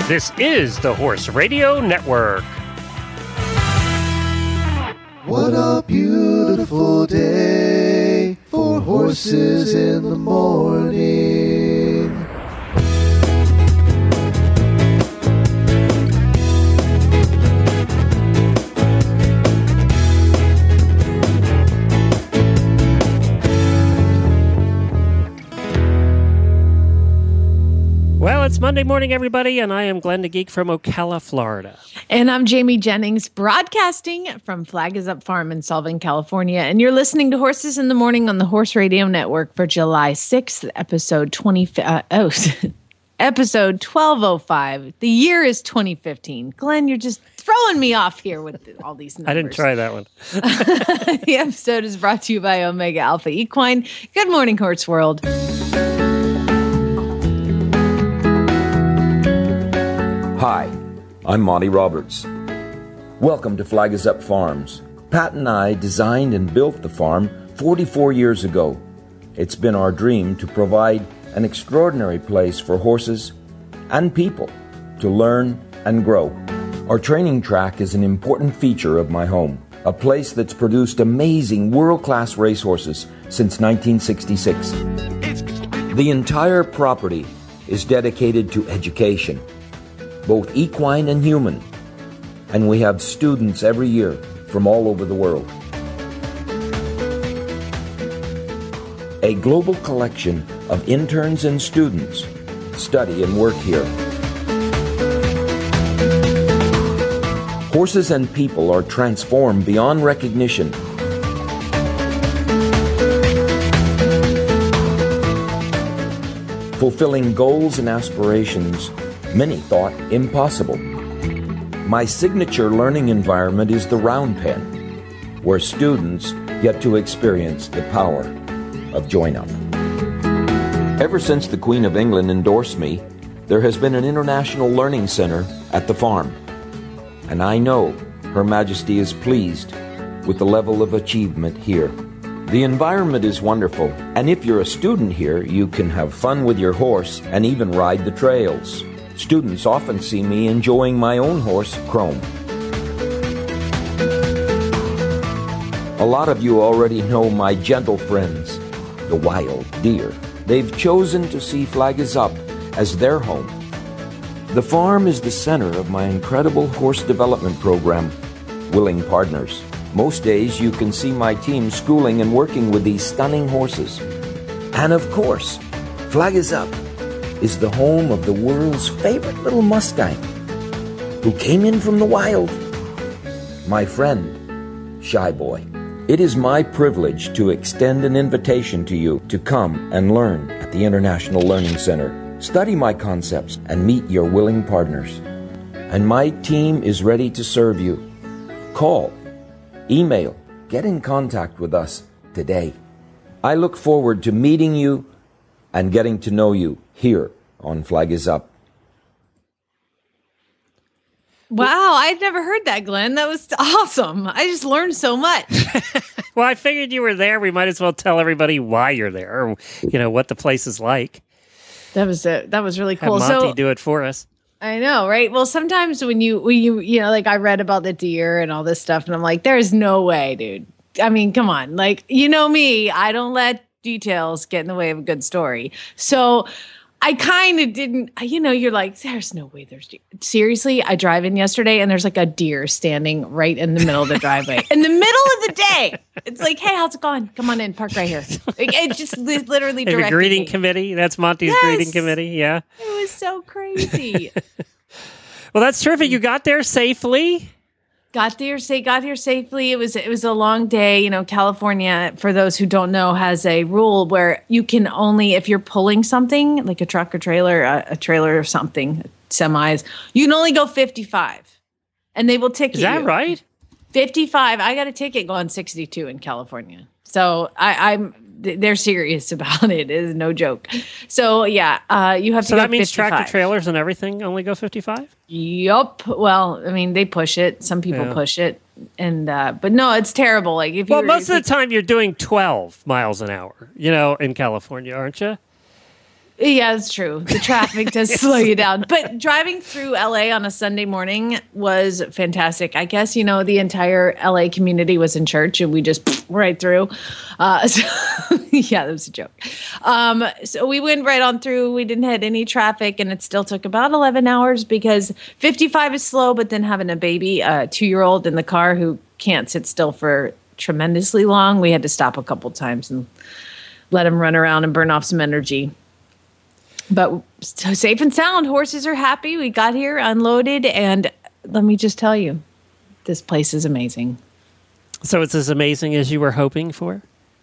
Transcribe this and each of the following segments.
This is the Horse Radio Network. What a beautiful day for horses in the morning. Well, it's Monday morning, everybody, and I am Glenn the Geek from Ocala, Florida. And I'm Jamie Jennings, broadcasting from Flag is Up Farm in Sullivan, California. And you're listening to Horses in the Morning on the Horse Radio Network for July 6th, episode 1205. The year is 2015. Glenn, you're just throwing me off here with all these numbers. I didn't try that one. The episode is brought to you by Omega Alpha Equine. Good morning, Horse World. Hi, I'm Monty Roberts. Welcome to Flag is Up Farms. Pat and I designed and built the farm 44 years ago. It's been our dream to provide an extraordinary place for horses and people to learn and grow. Our training track is an important feature of my home, a place that's produced amazing world-class racehorses since 1966. The entire property is dedicated to education, both equine and human, and we have students every year from all over the world. A global collection of interns and students study and work here. Horses and people are transformed beyond recognition. Fulfilling goals and aspirations many thought impossible. My signature learning environment is the Round Pen, where students get to experience the power of Join Up. Ever since the Queen of England endorsed me, there has been an international learning center at the farm. And I know Her Majesty is pleased with the level of achievement here. The environment is wonderful, and if you're a student here, you can have fun with your horse and even ride the trails. Students often see me enjoying my own horse, Chrome. A lot of you already know my gentle friends, the wild deer. They've chosen to see Flag is Up as their home. The farm is the center of my incredible horse development program, Willing Partners. Most days you can see my team schooling and working with these stunning horses. And of course, Flag is Up is the home of the world's favorite little Mustang, who came in from the wild, my friend, Shy Boy. It is my privilege to extend an invitation to you to come and learn at the International Learning Center, study my concepts, and meet your willing partners. And my team is ready to serve you. Call, email, get in contact with us today. I look forward to meeting you and getting to know you here on Flag is Up. Wow, I'd never heard that, Glenn. That was awesome. I just learned so much. Well, I figured you were there. We might as well tell everybody why you're there, or, what the place is like. That was really cool. Have Monty do it for us. I know, right? Well, sometimes when you like, I read about the deer and all this stuff, and I'm like, there's no way, dude. I mean, come on. Like, you know me, I don't let details get in the way of a good story. So I kind of didn't, you're like, there's no way there's deer. Seriously, I drive in yesterday and there's like a deer standing right in the middle of the driveway. In the middle of the day. It's like, hey, how's it going? Come on in, park right here. It just literally directed a greeting me. Committee. That's Monty's greeting committee. Yeah. It was so crazy. Well, that's terrific. You got there safely. Got here safely. It was a long day. California, for those who don't know, has a rule where you can only, if you're pulling something like a truck or trailer, a trailer or something, semis, you can only go 55, and they will ticket you. Is that right? 55. I got a ticket going 62 in California. So they're serious about it. It is no joke. So yeah, you have to. So go that means 55. tractor trailers and everything only go 55? Yup. Well, I mean, they push it. Some people push it, and but no, it's terrible. Like if most of the time you're doing 12 miles an hour, in California, aren't you? Yeah, it's true. The traffic does slow you down. But driving through LA on a Sunday morning was fantastic. I guess, the entire LA community was in church and we just right through. Yeah, that was a joke. So we went right on through. We didn't hit any traffic and it still took about 11 hours because 55 is slow, but then having a baby, a 2-year-old in the car who can't sit still for tremendously long, we had to stop a couple times and let him run around and burn off some energy. But so safe and sound, horses are happy. We got here, unloaded, and let me just tell you, this place is amazing. So it's as amazing as you were hoping for?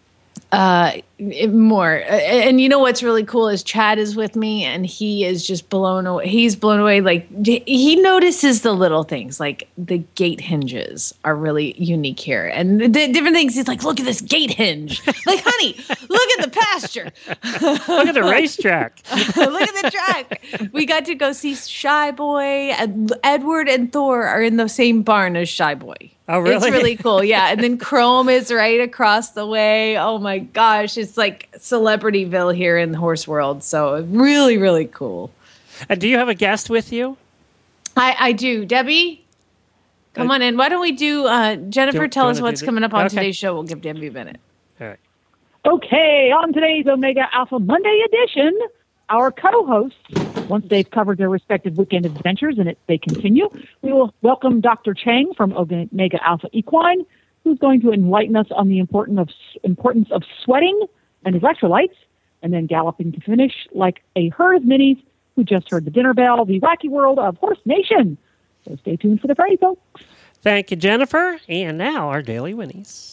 More. And you know what's really cool is Chad is with me and he is just blown away. He's blown away. Like he notices the little things, like the gate hinges are really unique here. And the different things. He's like, look at this gate hinge. Like, honey, look at the pasture. Look at the racetrack. Look at the track. We got to go see Shy Boy. Edward and Thor are in the same barn as Shy Boy. Oh, really? It's really cool. Yeah. And then Chrome is right across the way. Oh my gosh. It's like Celebrityville here in the horse world. So really, really cool. And do you have a guest with you? I do. Debbie, come on in. Why don't we do, Jennifer, tell us what's coming up on today's show. We'll give Debbie a minute. All right. Okay. On today's Omega Alpha Monday edition, our co-hosts, once they've covered their respective weekend adventures and they continue, we will welcome Dr. Chang from Omega Alpha Equine, who's going to enlighten us on the importance of sweating and electrolytes, and then galloping to finish like a herd of minis who just heard the dinner bell, the wacky world of Horse Nation. So stay tuned for the Friday, folks. Thank you, Jennifer. And now our Daily Winnies.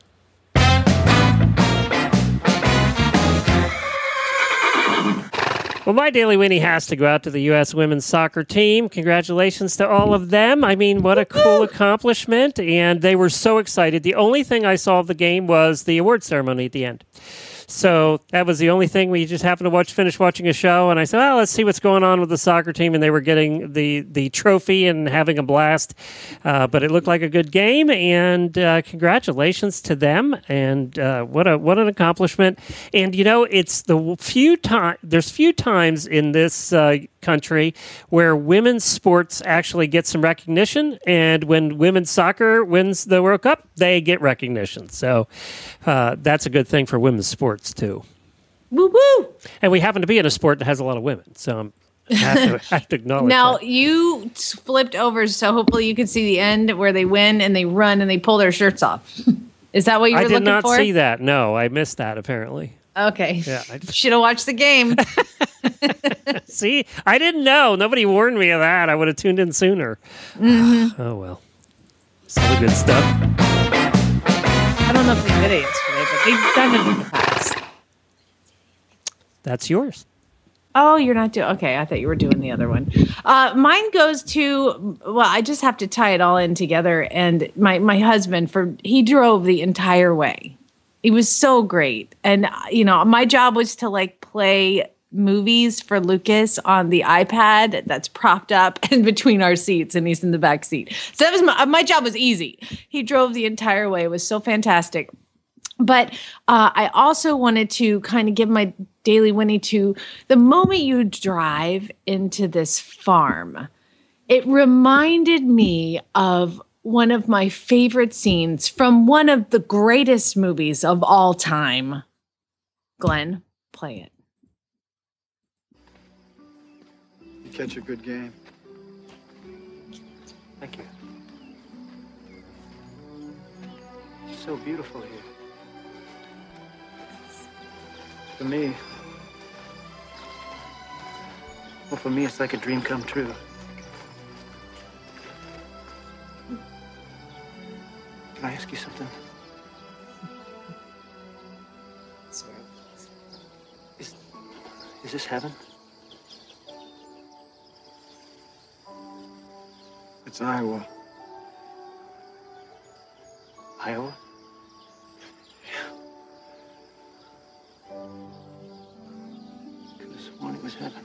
Well, my Daily Winnie has to go out to the U.S. women's soccer team. Congratulations to all of them. I mean, what a cool accomplishment. And they were so excited. The only thing I saw of the game was the award ceremony at the end. So that was the only thing. We just happened to finish watching a show, and I said, well, let's see what's going on with the soccer team. And they were getting the trophy and having a blast. But it looked like a good game, and congratulations to them. And what an accomplishment. And, it's there's few times in this country where women's sports actually get some recognition, and when women's soccer wins the World Cup, they get recognition. So that's a good thing for women's sports too. Woo woo! And we happen to be in a sport that has a lot of women, so I have to acknowledge now that. You flipped over, so hopefully you can see the end where they win and they run and they pull their shirts off. Is that what you were looking for? I did not see that. No, I missed that apparently. Okay. Yeah, should have watched the game. See, I didn't know. Nobody warned me of that. I would have tuned in sooner. Mm-hmm. Oh, well. Some of the good stuff. I don't know if they did it yesterday, but they've done it in the past. That's yours. Oh, you're not doing... Okay, I thought you were doing the other one. Mine goes to... Well, I just have to tie it all in together. And my husband, he drove the entire way. It was so great. And, my job was to, play movies for Lucas on the iPad that's propped up in between our seats, and he's in the back seat. So that was my job was easy. He drove the entire way. It was so fantastic. But I also wanted to kind of give my Daily Winnie to the moment you drive into this farm. It reminded me of one of my favorite scenes from one of the greatest movies of all time. Glenn, play it. You catch a good game. Thank you. It's so beautiful here. For me, it's like a dream come true. Can I ask you something? Is this heaven? It's Iowa. Iowa? Could have sworn it was heaven.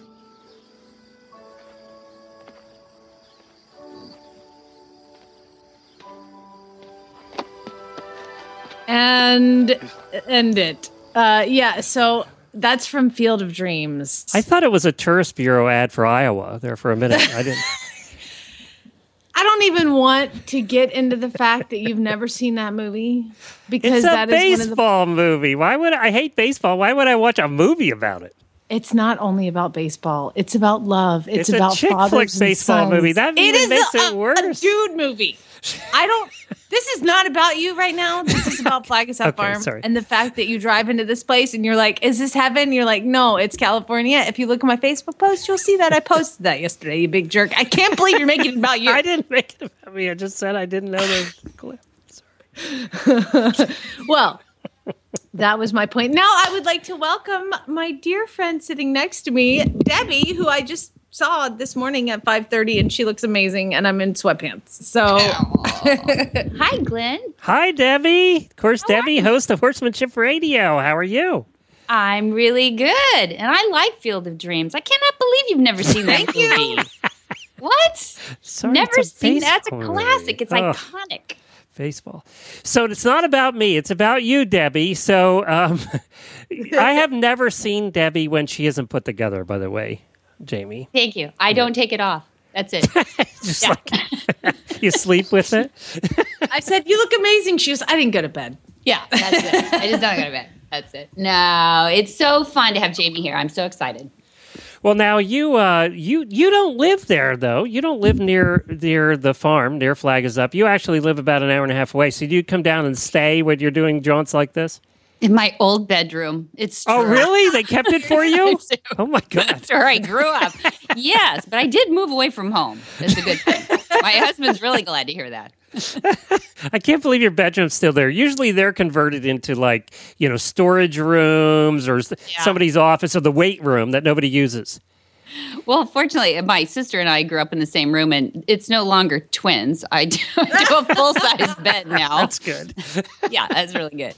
And end it. So That's from Field of Dreams. I thought it was a tourist bureau ad for Iowa there for a minute. I didn't. I don't even want to get into the fact that you've never seen that movie because It's a that is one of the. baseball movie. Why would I hate baseball? Why would I watch a movie about it? It's not only about baseball. It's about love. It's about a chick fathers flick and baseball sons. movie. That It even is makes it a worse. dude movie. This is not about you right now. This is about Flag Us Up Okay, Farm sorry. and the fact that you drive into this place and you're like, is this heaven? You're like, no, it's California. If you look at my Facebook post, you'll see that I posted that yesterday, you big jerk. I can't believe you're making it about you. I didn't make it about me. I just said I didn't know the clip. Well, that was my point. Now I would like to welcome my dear friend sitting next to me, Debbie, who I just saw this morning at 5:30, and she looks amazing, and I'm in sweatpants. So, Hi, Glenn. Hi, Debbie. Of course, Debbie, host of Horsemanship Radio. How are you? I'm really good, and I like Field of Dreams. I cannot believe you've never seen that movie. What? Sorry, Never it's a seen that? It's a baseball classic. movie. It's Ugh. iconic. Baseball. So it's not about me. It's about you, Debbie. So I have never seen Debbie when she isn't put together, by the way, Jamie. Thank you. I don't take it off. That's it. Just like you sleep with it. I said, you look amazing. She goes, I didn't go to bed. Yeah, that's it. I just don't go to bed. That's it. No, it's so fun to have Jamie here. I'm so excited. Well, now you don't live there though. You don't live near the farm, near Flag Is Up. You actually live about an hour and a half away. So do you come down and stay when you're doing jaunts like this? In my old bedroom. It's true. Oh, really? They kept it for you? I do. Oh my God. That's where I grew up. Yes, but I did move away from home. That's a good thing. My husband's really glad to hear that. I can't believe your bedroom's still there. Usually they're converted into storage rooms or somebody's office or the weight room that nobody uses. Well, fortunately, my sister and I grew up in the same room, and it's no longer twins. I do a full-size bed now. That's good. Yeah, that's really good.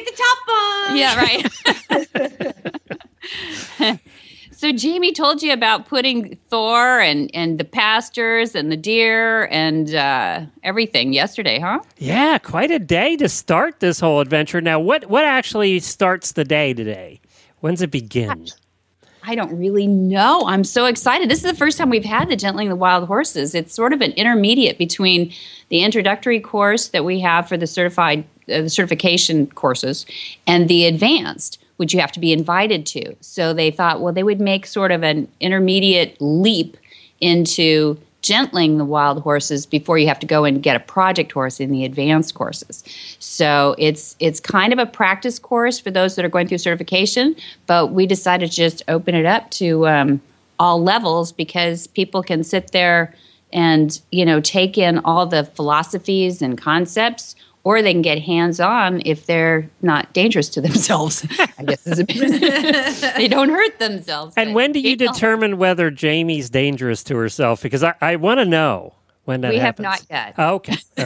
I get the top bunk. Yeah, right. So Jamie told you about putting Thor and the pastures and the deer and everything yesterday, huh? Yeah, quite a day to start this whole adventure. Now, what actually starts the day today? When's it begin? I don't really know. I'm so excited. This is the first time we've had the Gentling the Wild Horses. It's sort of an intermediate between the introductory course that we have for the certification courses and the advanced, which you have to be invited to. So they thought, well, they would make sort of an intermediate leap into gentling the wild horses before you have to go and get a project horse in the advanced courses. So it's kind of a practice course for those that are going through certification, but we decided to just open it up to all levels because people can sit there and, take in all the philosophies and concepts, or they can get hands-on if they're not dangerous to themselves. I guess they don't hurt themselves. And when do you determine whether Jamie's dangerous to herself? Because I want to know when that happens. We have not yet. Oh, okay. All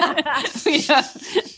right.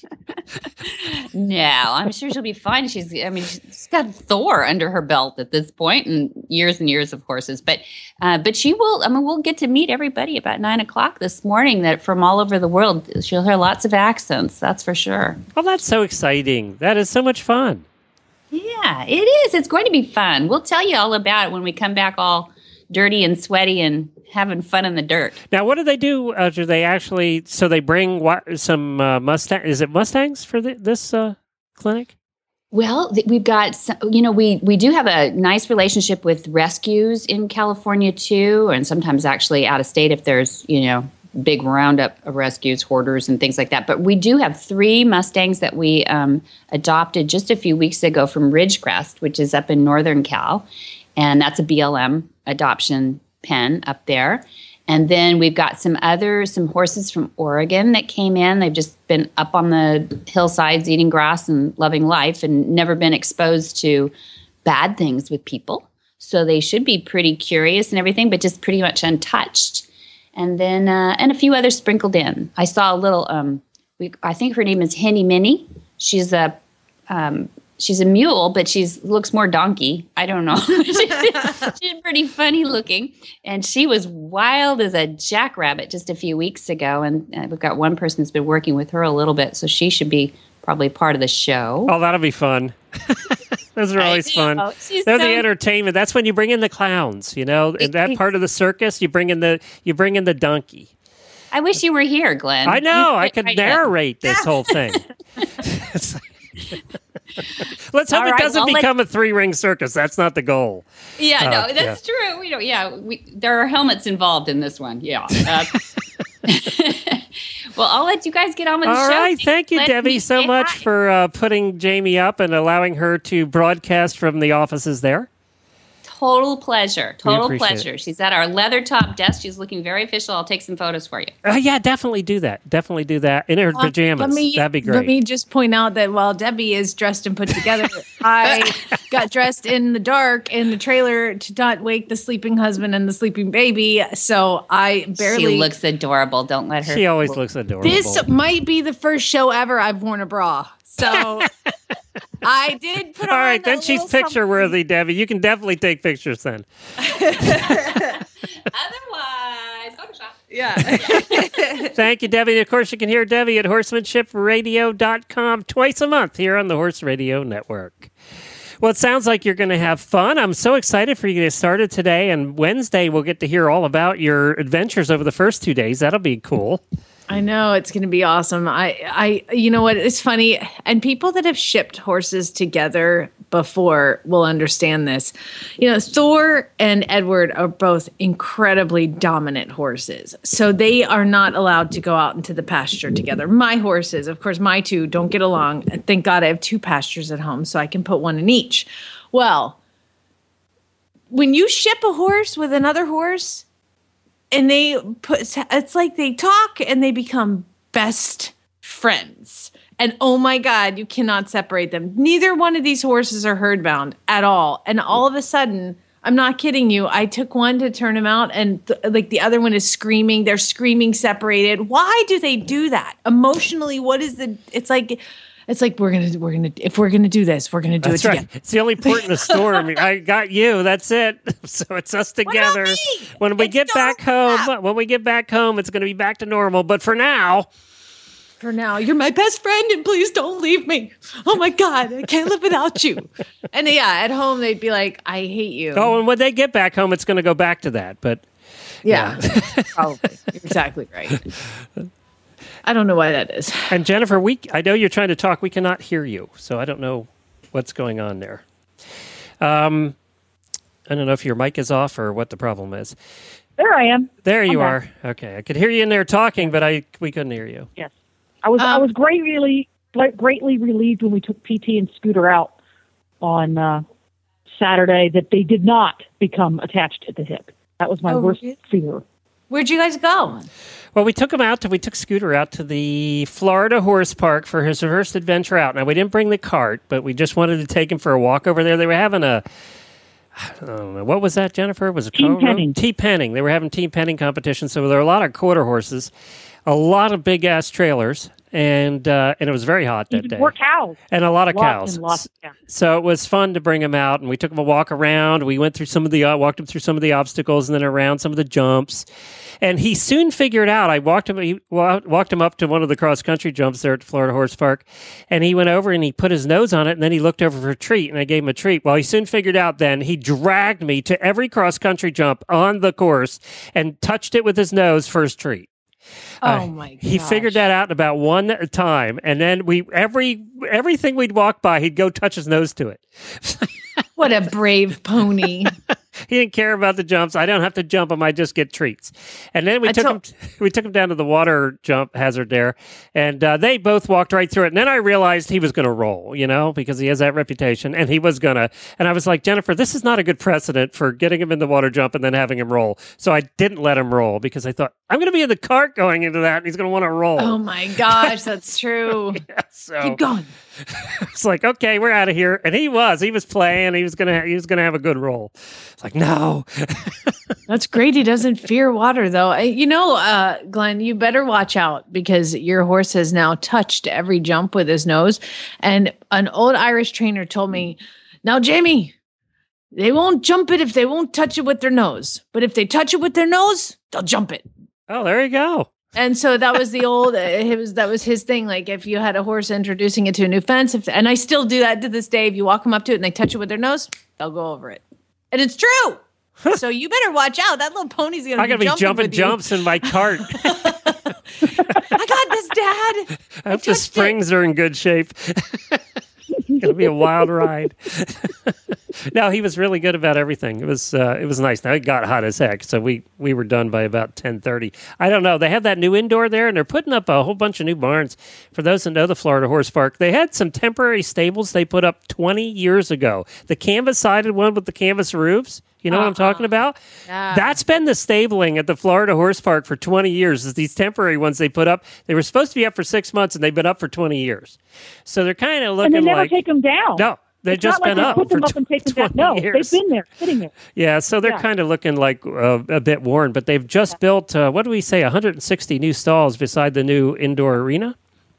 No, I'm sure she'll be fine. She's got Thor under her belt at this point, and years of horses. But she will. We'll get to meet everybody about 9:00 this morning. That from all over the world, she'll hear lots of accents. That's for sure. Oh, that's so exciting! That is so much fun. Yeah, it is. It's going to be fun. We'll tell you all about it when we come back, all dirty and sweaty and having fun in the dirt. Now, what do they do? Do they actually? So they bring some Mustang? Is it Mustangs for this clinic? Well, we've got, we do have a nice relationship with rescues in California too, and sometimes actually out of state if there's, big roundup of rescues, hoarders, and things like that. But we do have 3 Mustangs that we adopted just a few weeks ago from Ridgecrest, which is up in Northern Cal, and that's a BLM adoption pen up there. And then we've got some horses from Oregon that came in. They've just been up on the hillsides eating grass and loving life and never been exposed to bad things with people. So they should be pretty curious and everything, but just pretty much untouched. And then and a few others sprinkled in. I saw a little, I think her name is Henny Minnie. She's a mule, but she looks more donkey. I don't know. She's pretty funny looking. And she was wild as a jackrabbit just a few weeks ago. And we've got one person that's been working with her a little bit, so she should be probably part of the show. Oh, that'll be fun. Those are always fun. They're the entertainment. That's when you bring in the clowns, in that part of the circus, you bring in the donkey. I wish you were here, Glenn. I know. I could narrate this whole thing. Let's hope it doesn't become a 3-ring circus. That's not the goal. Yeah, no, that's true. There are helmets involved in this one. Yeah. Well, I'll let you guys get on with the show. All right. Thank you, Debbie, so much for putting Jamie up and allowing her to broadcast from the offices there. Total pleasure. Total pleasure. She's at our leather top desk. She's looking very official. I'll take some photos for you. Yeah, definitely do that. Definitely do that in her pajamas. That'd be great. Let me just point out that while Debbie is dressed and put together, I got dressed in the dark in the trailer to not wake the sleeping husband and the sleeping baby. So I barely. She looks adorable. Don't let her. She always looks adorable. This might be the first show ever I've worn a bra. So I did put on. All right, then she's picture worthy, Debbie. You can definitely take pictures then. Otherwise, Photoshop. Yeah. Thank you, Debbie. Of course, you can hear Debbie at horsemanshipradio.com twice a month here on the Horse Radio Network. Well, it sounds like you're going to have fun. I'm so excited for you to get started today. And Wednesday, we'll get to hear all about your adventures over the first 2 days. That'll be cool. I know it's going to be awesome. You know what? It's funny. And people that have shipped horses together before will understand this. Thor and Edward are both incredibly dominant horses. So they are not allowed to go out into the pasture together. My horses, of course, my two don't get along. Thank God I have 2 pastures at home, so I can put one in each. Well, when you ship a horse with another horse, and it's like they talk and they become best friends. And oh my God, you cannot separate them. Neither one of these horses are herdbound at all. And all of a sudden, I'm not kidding you, I took one to turn him out and the other one is screaming. They're screaming separated. Why do they do that? Emotionally, it's like we're gonna if we're gonna do this, we're gonna do it together. Right. It's the only port in the storm. I got you. That's it. So it's us together. When we get back home, it's gonna be back to normal. But for now, you're my best friend, and please don't leave me. Oh my God, I can't live without you. And at home they'd be like, I hate you. Oh, and when they get back home, it's gonna go back to that. But yeah. Probably. You're exactly right. I don't know why that is. And Jennifer, I know you're trying to talk. We cannot hear you, so I don't know what's going on there. I don't know if your mic is off or what the problem is. There I am. There you are. Okay, I could hear you in there talking, but we couldn't hear you. Yes, I was greatly relieved when we took PT and Scooter out on Saturday that they did not become attached at the hip. That was my worst fear. Where'd you guys go? Well, we took Scooter out to the Florida Horse Park for his first adventure out. Now, we didn't bring the cart, but we just wanted to take him for a walk over there. They were having I don't know, what was that, Jennifer? Was it team penning? Team penning. They were having team penning competition, so there were a lot of quarter horses, a lot of big-ass trailers, and it was very hot that day. More cows. And a lot of cows. Lots of cows. So it was fun to bring him out, and we took him a walk around. We went through walked him through some of the obstacles and then around some of the jumps. And he soon figured out, I walked him up to one of the cross-country jumps there at Florida Horse Park, and he went over and he put his nose on it, and then he looked over for a treat, and I gave him a treat. Well, he soon figured out then, he dragged me to every cross-country jump on the course and touched it with his nose for his treat. Oh my God! He figured that out in about one time, and then everything we'd walk by, he'd go touch his nose to it. What a brave pony! He didn't care about the jumps. I don't have to jump him. I just get treats. And then we took him down to the water jump hazard there, and they both walked right through it. And then I realized he was going to roll, because he has that reputation, and he was going to. And I was like, Jennifer, this is not a good precedent for getting him in the water jump and then having him roll. So I didn't let him roll because I thought, I'm going to be in the cart going into that, and he's going to want to roll. Oh my gosh, that's true. Yeah, so keep going. It's like, okay, we're out of here. And he was playing. He was gonna have a good roll. It's like, no. That's great. He doesn't fear water, though. Glenn, you better watch out because your horse has now touched every jump with his nose. And an old Irish trainer told me, now, Jamie, they won't jump it if they won't touch it with their nose. But if they touch it with their nose, they'll jump it. Oh, there you go. And so that was the old. That was his thing. Like if you had a horse introducing it to a new fence, and I still do that to this day. If you walk them up to it and they touch it with their nose, they'll go over it, and it's true. So you better watch out. That little pony's gonna. I'm gonna be jumping jumps in my cart. I got this, Dad. I hope the springs are in good shape. It's gonna be a wild ride. No, he was really good about everything. It was nice. Now it got hot as heck, so we were done by about 10:30. I don't know. They have that new indoor there, and they're putting up a whole bunch of new barns. For those that know the Florida Horse Park, they had some temporary stables they put up 20 years ago. The canvas-sided one with the canvas roofs. You know what I'm talking about? Yeah. That's been the stabling at the Florida Horse Park for 20 years, is these temporary ones they put up. They were supposed to be up for 6 months, and they've been up for 20 years. So they're kind of looking and they never like... take them down. No, they've just not like been they up put for them up and take them down. 20 No, years. they've been there, sitting there. Yeah, so they're kind of looking like a bit worn, but they've just built, what do we say, 160 new stalls beside the new indoor arena.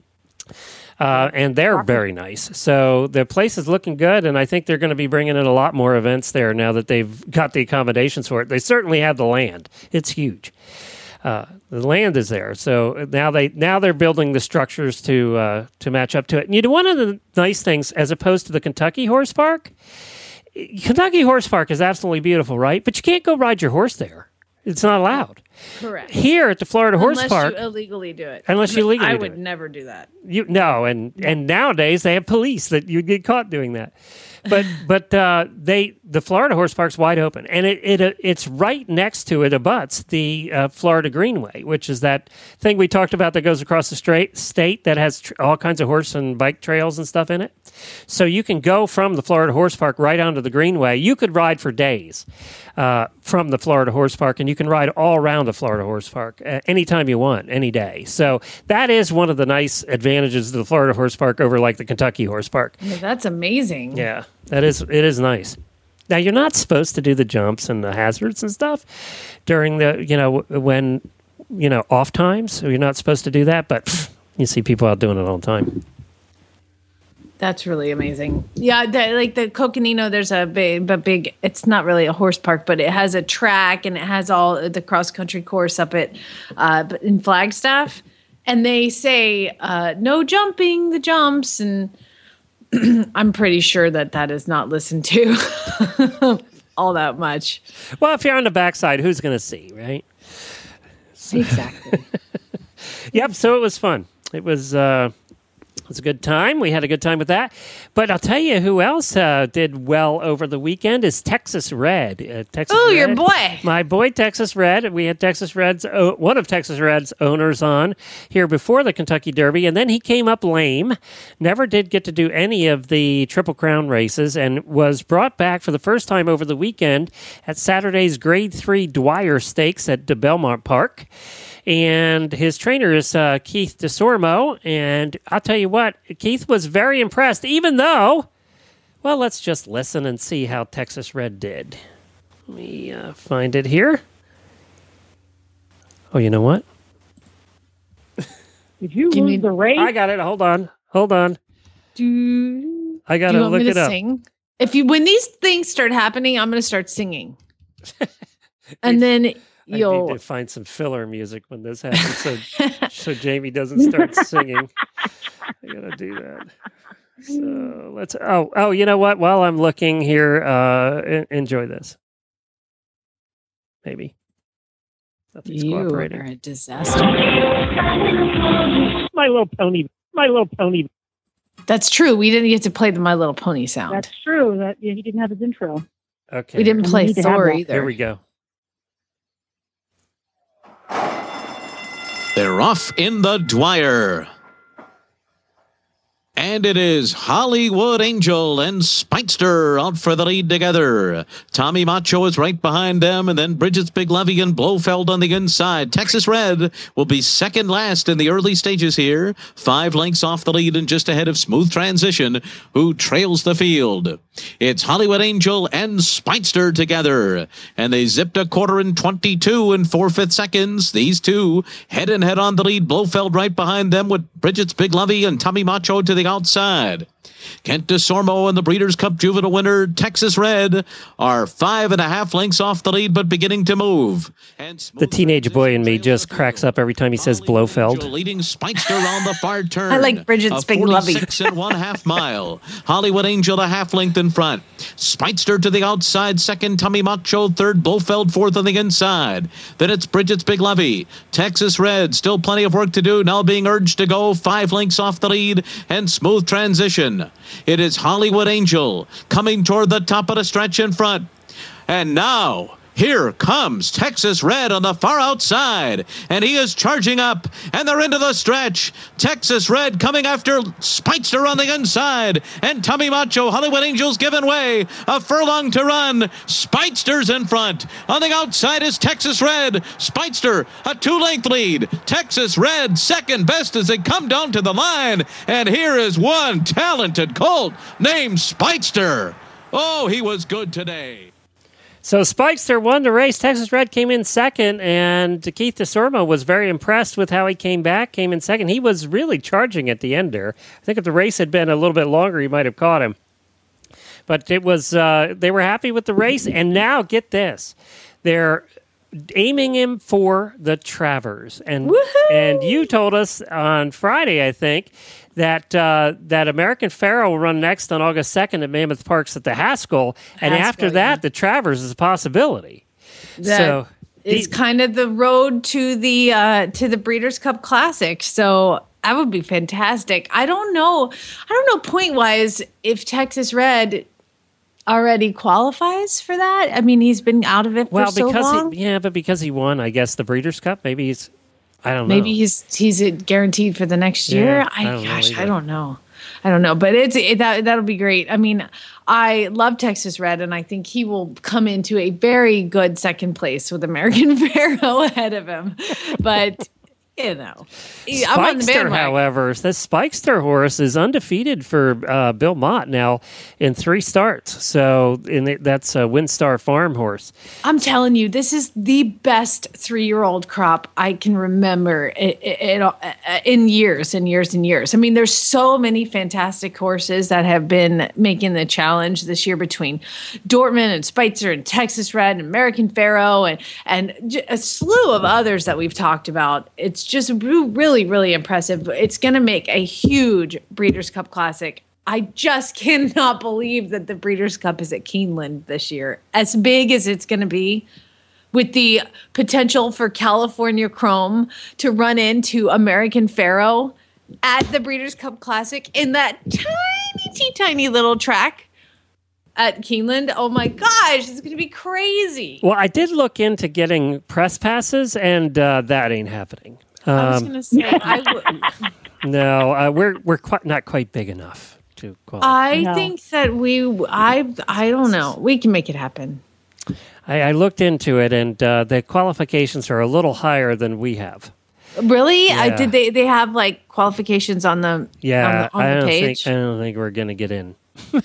And they're very nice. So the place is looking good, and I think they're going to be bringing in a lot more events there now that they've got the accommodations for it. They certainly have the land. It's huge. The land is there. So now they're building the structures to match up to it. And one of the nice things, as opposed to the Kentucky Horse Park, Kentucky Horse Park is absolutely beautiful, right? But you can't go ride your horse there. It's not allowed. Correct. Here at the Florida Horse Park, Unless you illegally do it. Unless you legally I do would it. never do that. And nowadays they have police that you'd get caught doing that. But the Florida Horse Park's wide open, and it's right next to it abuts the Florida Greenway, which is that thing we talked about that goes across the state that has all kinds of horse and bike trails and stuff in it. So you can go from the Florida Horse Park right onto the Greenway. You could ride for days from the Florida Horse Park, and you can ride all around the Florida Horse Park anytime you want, any day. So that is one of the nice advantages of the Florida Horse Park over like the Kentucky Horse Park. Yeah, that's amazing. Yeah, it is nice. Now, you're not supposed to do the jumps and the hazards and stuff during the, when, off times. So you're not supposed to do that, but you see people out doing it all the time. That's really amazing. Yeah, like the Coconino, there's a big, it's not really a horse park, but it has a track and it has all the cross-country course up at in Flagstaff. And they say, no jumping the jumps. And I'm pretty sure that is not listened to all that much. Well, if you're on the backside, who's going to see, right? Exactly. Yep, so it was fun. It was a good time. We had a good time with that. But I'll tell you who else did well over the weekend is Texas Red. Your boy. My boy, Texas Red. We had one of Texas Red's owners on here before the Kentucky Derby, and then he came up lame. Never did get to do any of the Triple Crown races and was brought back for the first time over the weekend at Saturday's Grade 3 Dwyer Stakes at de Belmont Park. And his trainer is Keith DeSormo. And I'll tell you what, Keith was very impressed, even though, well, let's just listen and see how Texas Red did. Let me find it here. Oh, you know what? Did you lose the race? I got it. Hold on. I got to look it up. Sing? When these things start happening, I'm going to start singing. And then... I need to find some filler music when this happens, so Jamie doesn't start singing. I gotta do that. So let's. Oh, you know what? While I'm looking here, enjoy this. Maybe. Nothing's cooperating. You are a disaster. My Little Pony. That's true. We didn't get to play the My Little Pony sound. That's true. He didn't have his intro. Okay. We didn't play Thor either. Here we go. They're off in the Dwyer. And it is Hollywood Angel and Spitester out for the lead together. Tommy Macho is right behind them, and then Bridget's Big Levy and Blofeld on the inside. Texas Red will be second last in the early stages here. 5 lengths off the lead and just ahead of Smooth Transition, who trails the field. It's Hollywood Angel and Spitester together, and they zipped a quarter in 22 and 4/5 seconds. These two head and head on the lead. Blofeld right behind them with Bridget's Big Levy and Tommy Macho to the outside. Kent DeSormo and the Breeders' Cup Juvenile winner, Texas Red, are 5.5 lengths off the lead, but beginning to move. And The teenage boy in me just cracks up every time he says Blofeld. Leading Spinster on the far turn. I like Bridget's Big Lovey. 46.5 mile. Hollywood Angel a half length in front. Spinster to the outside, second. Tommy Macho, third. Blofeld, fourth on the inside. Then it's Bridget's Big Lovey. Texas Red, still plenty of work to do. Now being urged to go 5 lengths off the lead, and smooth transition. It is Hollywood Angel coming toward the top of the stretch in front. And now, here comes Texas Red on the far outside, and he is charging up, and they're into the stretch. Texas Red coming after Spinster on the inside, and Tommy Macho. Hollywood Angel's giving way. A furlong to run. Spinster's in front. On the outside is Texas Red. Spinster, a 2-length lead. Texas Red, second best as they come down to the line. And here is one talented colt named Spinster. Oh, he was good today. So Spikester won the race. Texas Red came in second, and Keith DeSormo was very impressed with how he came in second. He was really charging at the end there. I think if the race had been a little bit longer, he might have caught him. But it was they were happy with the race, and now get this. They're aiming him for the Travers. And you told us on Friday, I think, that American Pharoah will run next on August 2nd at Mammoth Parks at the Haskell, and after that, the Travers is a possibility. That is kind of the road to the Breeders' Cup Classic. So that would be fantastic. I don't know point wise if Texas Red already qualifies for that. I mean, he's been out of it for so long. Because he won, I guess, the Breeders' Cup. Maybe he's. I don't know. Maybe he's guaranteed for the next year. I don't know. But that'll be great. I mean, I love Texas Red, and I think he will come into a very good second place with American Pharoah ahead of him. But I'm on the bandwagon. However, this Spikester horse is undefeated for Bill Mott now in 3 starts. So that's a WinStar Farm horse. I'm telling you, this is the best 3-year-old crop I can remember in years and years and years. I mean, there's so many fantastic horses that have been making the challenge this year between Dortmund and Spitzer and Texas Red and American Pharoah and a slew of others that we've talked about. It's just really, really impressive. It's going to make a huge Breeders' Cup Classic. I just cannot believe that the Breeders' Cup is at Keeneland this year. As big as it's going to be, with the potential for California Chrome to run into American Pharoah at the Breeders' Cup Classic in that tiny little track at Keeneland. Oh my gosh, it's going to be crazy. Well, I did look into getting press passes, and that ain't happening. I was going to say, no, we're not quite big enough to qualify. I think that I don't know. We can make it happen. I looked into it, and the qualifications are a little higher than we have. Really? Yeah. Did they have like qualifications on the on the page? I don't think we're going to get in.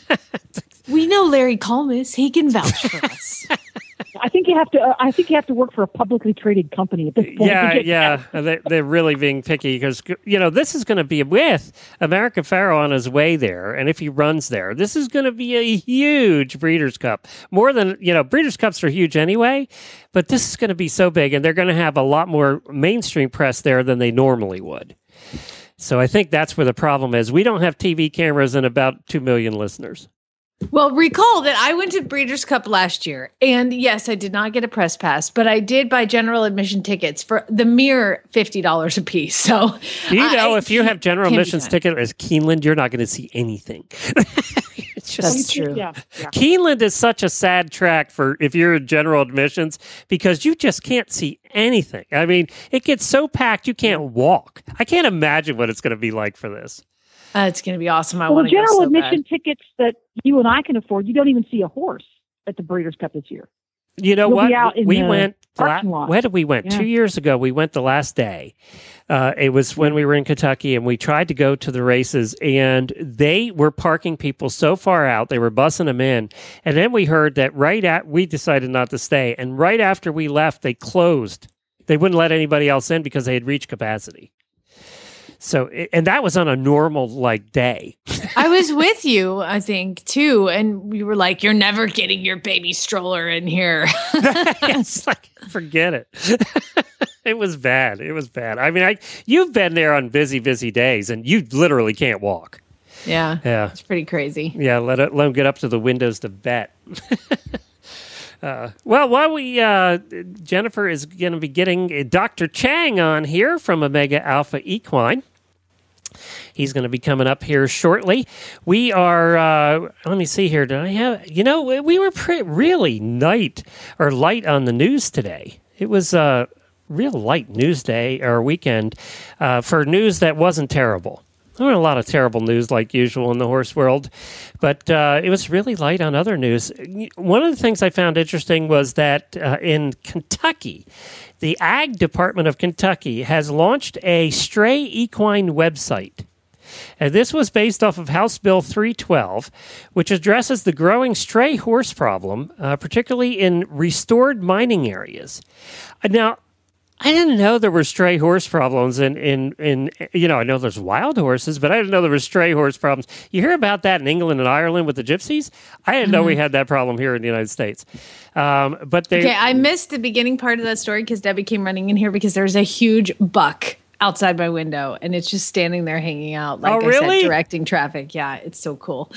We know Larry Colmus. He can vouch for us. I think you have to work for a publicly traded company at this point. Yeah. They're really being picky because this is going to be with American Pharoah on his way there, and if he runs there, this is going to be a huge Breeders' Cup. More than Breeders' Cups are huge anyway, but this is going to be so big, and they're going to have a lot more mainstream press there than they normally would. So I think that's where the problem is. We don't have TV cameras and about 2 million listeners. Well, recall that I went to Breeders' Cup last year, and yes, I did not get a press pass, but I did buy general admission tickets for the mere $50 a piece. So, do you know if you have general admissions ticket as Keeneland, you're not going to see anything. That's true. Yeah. Keeneland is such a sad track for if you're in general admissions because you just can't see anything. I mean, it gets so packed you can't walk. I can't imagine what it's going to be like for this. It's going to be awesome. I want to go general so admission bad. tickets that you and I can afford, you don't even see a horse at the Breeders' Cup this year. You know what? We went. Where did we went? Yeah. 2 years ago, we went the last day. It was when we were in Kentucky, and we tried to go to the races, and they were parking people so far out, they were bussing them in. And then we heard that we decided not to stay. And right after we left, they closed. They wouldn't let anybody else in because they had reached capacity. So, and that was on a normal day. I was with you, I think, too. And we were like, you're never getting your baby stroller in here. It's like, forget it. It was bad. It was bad. I mean, you've been there on busy days, and you literally can't walk. Yeah. Yeah. It's pretty crazy. Yeah, let them get up to the windows to vet. Well, while Jennifer is going to be getting Dr. Chang on here from Omega Alpha Equine. He's going to be coming up here shortly. We are, let me see here. Did I have, we were really light on the news today. It was a real light news day or weekend for news that wasn't terrible. There were a lot of terrible news like usual in the horse world, but it was really light on other news. One of the things I found interesting was that in Kentucky, the Ag Department of Kentucky has launched a stray equine website. And this was based off of House Bill 312, which addresses the growing stray horse problem, particularly in restored mining areas. Now, I didn't know there were stray horse problems in I know there's wild horses, but I didn't know there were stray horse problems. You hear about that in England and Ireland with the gypsies? I didn't know we had that problem here in the United States. I missed the beginning part of that story because Debbie came running in here because there's a huge buck outside my window, and it's just standing there hanging out, like I said, directing traffic. Yeah, it's so cool.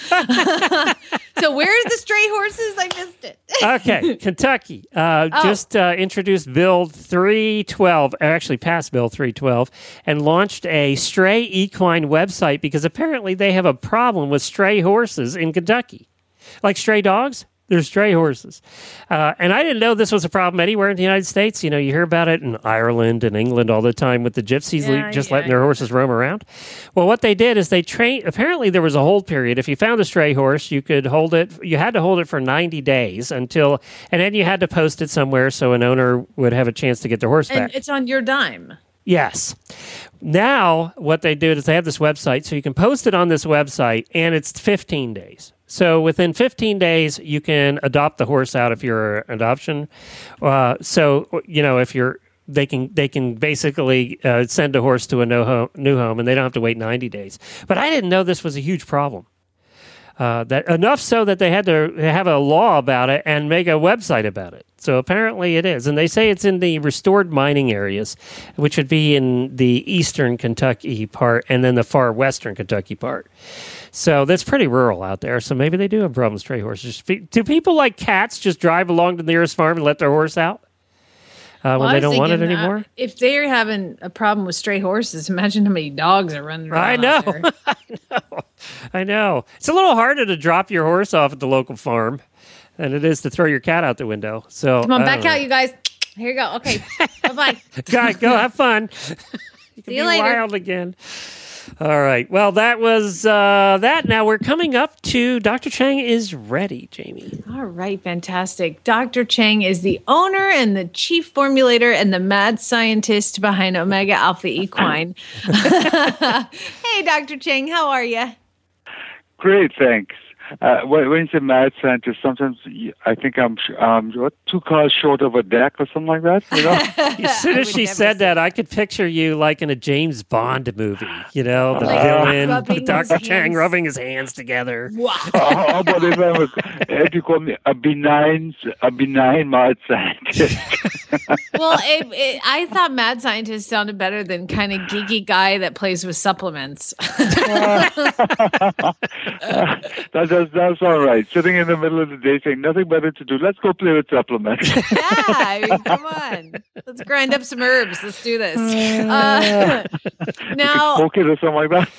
So where's the stray horses? I missed it. Okay, Kentucky just introduced Bill 312, actually passed Bill 312, and launched a stray equine website because apparently they have a problem with stray horses in Kentucky. Like stray dogs, they're stray horses. And I didn't know this was a problem anywhere in the United States. You hear about it in Ireland and England all the time with the gypsies letting their horses roam around. Well, what they did is they trained, apparently there was a hold period. If you found a stray horse, you had to hold it for 90 days and then you had to post it somewhere so an owner would have a chance to get their horse back. And it's on your dime. Yes. Now, what they do is they have this website, so you can post it on this website, and it's 15 days. So within 15 days, you can adopt the horse out if you're an adoption. If they can basically send a horse to a new home, and they don't have to wait 90 days. But I didn't know this was a huge problem. That enough so that they had to have a law about it and make a website about it. So apparently it is. And they say it's in the restored mining areas, which would be in the eastern Kentucky part and then the far western Kentucky part. So that's pretty rural out there. So maybe they do have problems with stray horses. Do people like cats just drive along to the nearest farm and let their horse out when they don't want it anymore? If they're having a problem with stray horses, imagine how many dogs are running around out there. I know. It's a little harder to drop your horse off at the local farm than it is to throw your cat out the window. So come on, back out, you guys. Here you go. Okay, bye-bye. Go have fun. See you later. Wild again. All right. Well, that was that. Now we're coming up to Dr. Chang is ready, Jamie. All right. Fantastic. Dr. Chang is the owner and the chief formulator and the mad scientist behind Omega Alpha Equine. Hey, Dr. Chang, how are you? Great, thanks. When you say mad scientist, sometimes I think I'm 2 cars short of a deck or something like that. As soon as she said that, I could picture you like in a James Bond movie. The villain, Dr. Chang rubbing his hands together. Wow. How about if you call me a benign mad scientist? Well, I thought mad scientist sounded better than kind of geeky guy that plays with supplements. That's all right. Sitting in the middle of the day saying nothing better to do. Let's go play with supplements. Yeah, come on. Let's grind up some herbs. Let's do this. Now, smoke it or something like that.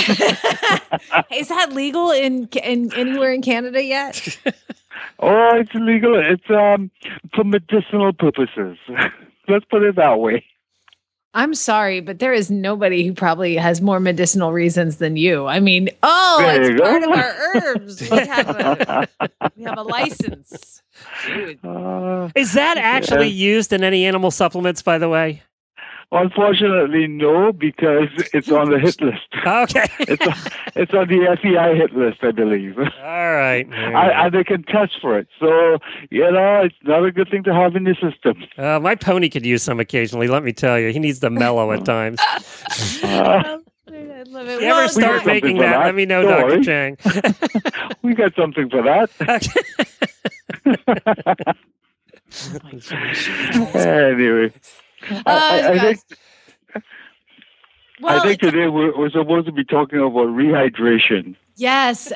Is that legal in anywhere in Canada yet? Oh, it's legal. It's for medicinal purposes. Let's put it that way. I'm sorry, but there is nobody who probably has more medicinal reasons than you. I mean, it's part of our herbs. We have a license. Dude. Is that actually used in any animal supplements, by the way? Unfortunately, no, because it's on the hit list. Okay. It's on the FEI hit list, I believe. All right. And they can test for it. So, it's not a good thing to have in your system. My pony could use some occasionally, let me tell you. He needs to mellow at times. I love it. If you ever start making that, let me know, Dr. Chang. We got something for that. Anyway, I think today we're supposed to be talking about rehydration. Yes.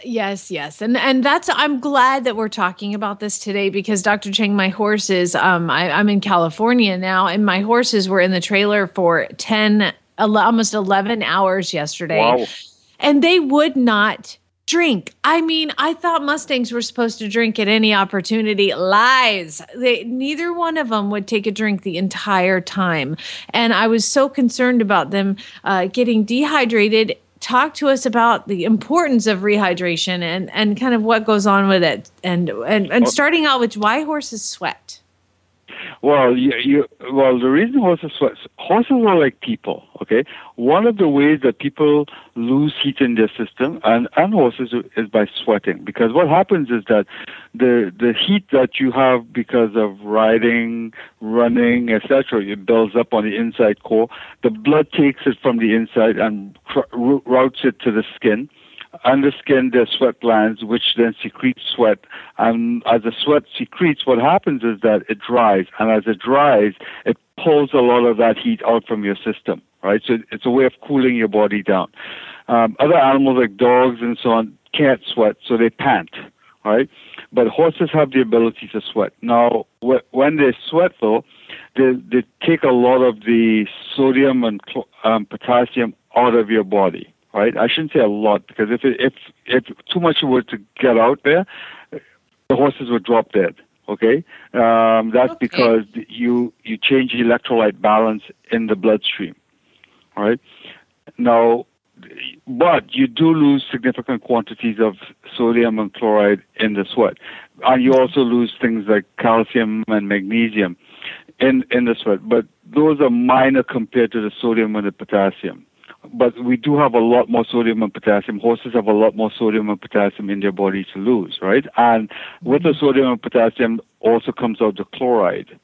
And that's, I'm glad that we're talking about this today because Dr. Chang, my horses, I'm in California now, and my horses were in the trailer for almost 11 hours yesterday. Wow. And they would not drink. I mean, I thought Mustangs were supposed to drink at any opportunity. Lies. Neither one of them would take a drink the entire time. And I was so concerned about them getting dehydrated. Talk to us about the importance of rehydration and kind of what goes on with it. And starting out with why horses sweat. Well, the reason horses sweat, horses are like people, okay? One of the ways that people lose heat in their system and horses is by sweating, because what happens is that the heat that you have because of riding, running, etc., it builds up on the inside core. The blood takes it from the inside and routes it to the skin. On the skin, there's sweat glands, which then secrete sweat. And as the sweat secretes, what happens is that it dries. And as it dries, it pulls a lot of that heat out from your system, right? So it's a way of cooling your body down. Other animals like dogs and so on can't sweat, so they pant, right? But horses have the ability to sweat. Now, when they sweat, though, they take a lot of the sodium and potassium out of your body. Right, I shouldn't say a lot, because if too much were to get out there, the horses would drop dead. Okay, that's because you change the electrolyte balance in the bloodstream. All right, now, but you do lose significant quantities of sodium and chloride in the sweat, and you also lose things like calcium and magnesium in the sweat. But those are minor compared to the sodium and the potassium. But we do have a lot more sodium and potassium. Horses have a lot more sodium and potassium in their body to lose, right? And with the sodium and potassium also comes out the chloride.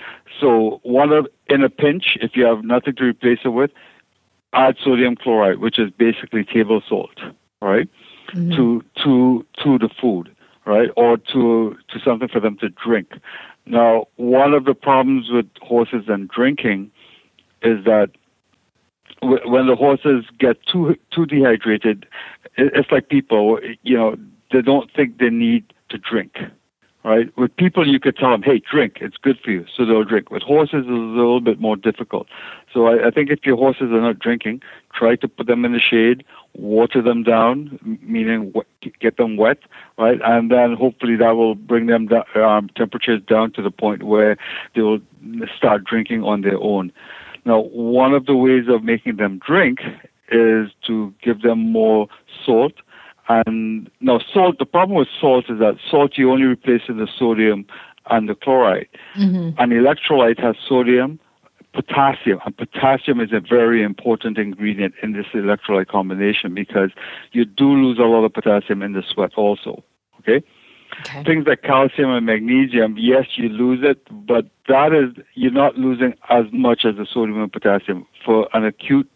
So in a pinch, if you have nothing to replace it with, add sodium chloride, which is basically table salt, right? To the food, right? Or to something for them to drink. Now, one of the problems with horses and drinking is that when the horses get too dehydrated, it's like people, they don't think they need to drink, right? With people, you could tell them, hey, drink, it's good for you, so they'll drink. With horses, it's a little bit more difficult. So I think if your horses are not drinking, try to put them in the shade, water them down, meaning get them wet, right? And then hopefully that will bring them temperatures down to the point where they will start drinking on their own. Now, one of the ways of making them drink is to give them more salt. And now salt, the problem with salt is that salt you only replace in the sodium and the chloride. An electrolyte has sodium, potassium, and potassium is a very important ingredient in this electrolyte combination because you do lose a lot of potassium in the sweat also, okay? Things like calcium and magnesium, yes, you lose it, but you're not losing as much as the sodium and potassium. For an acute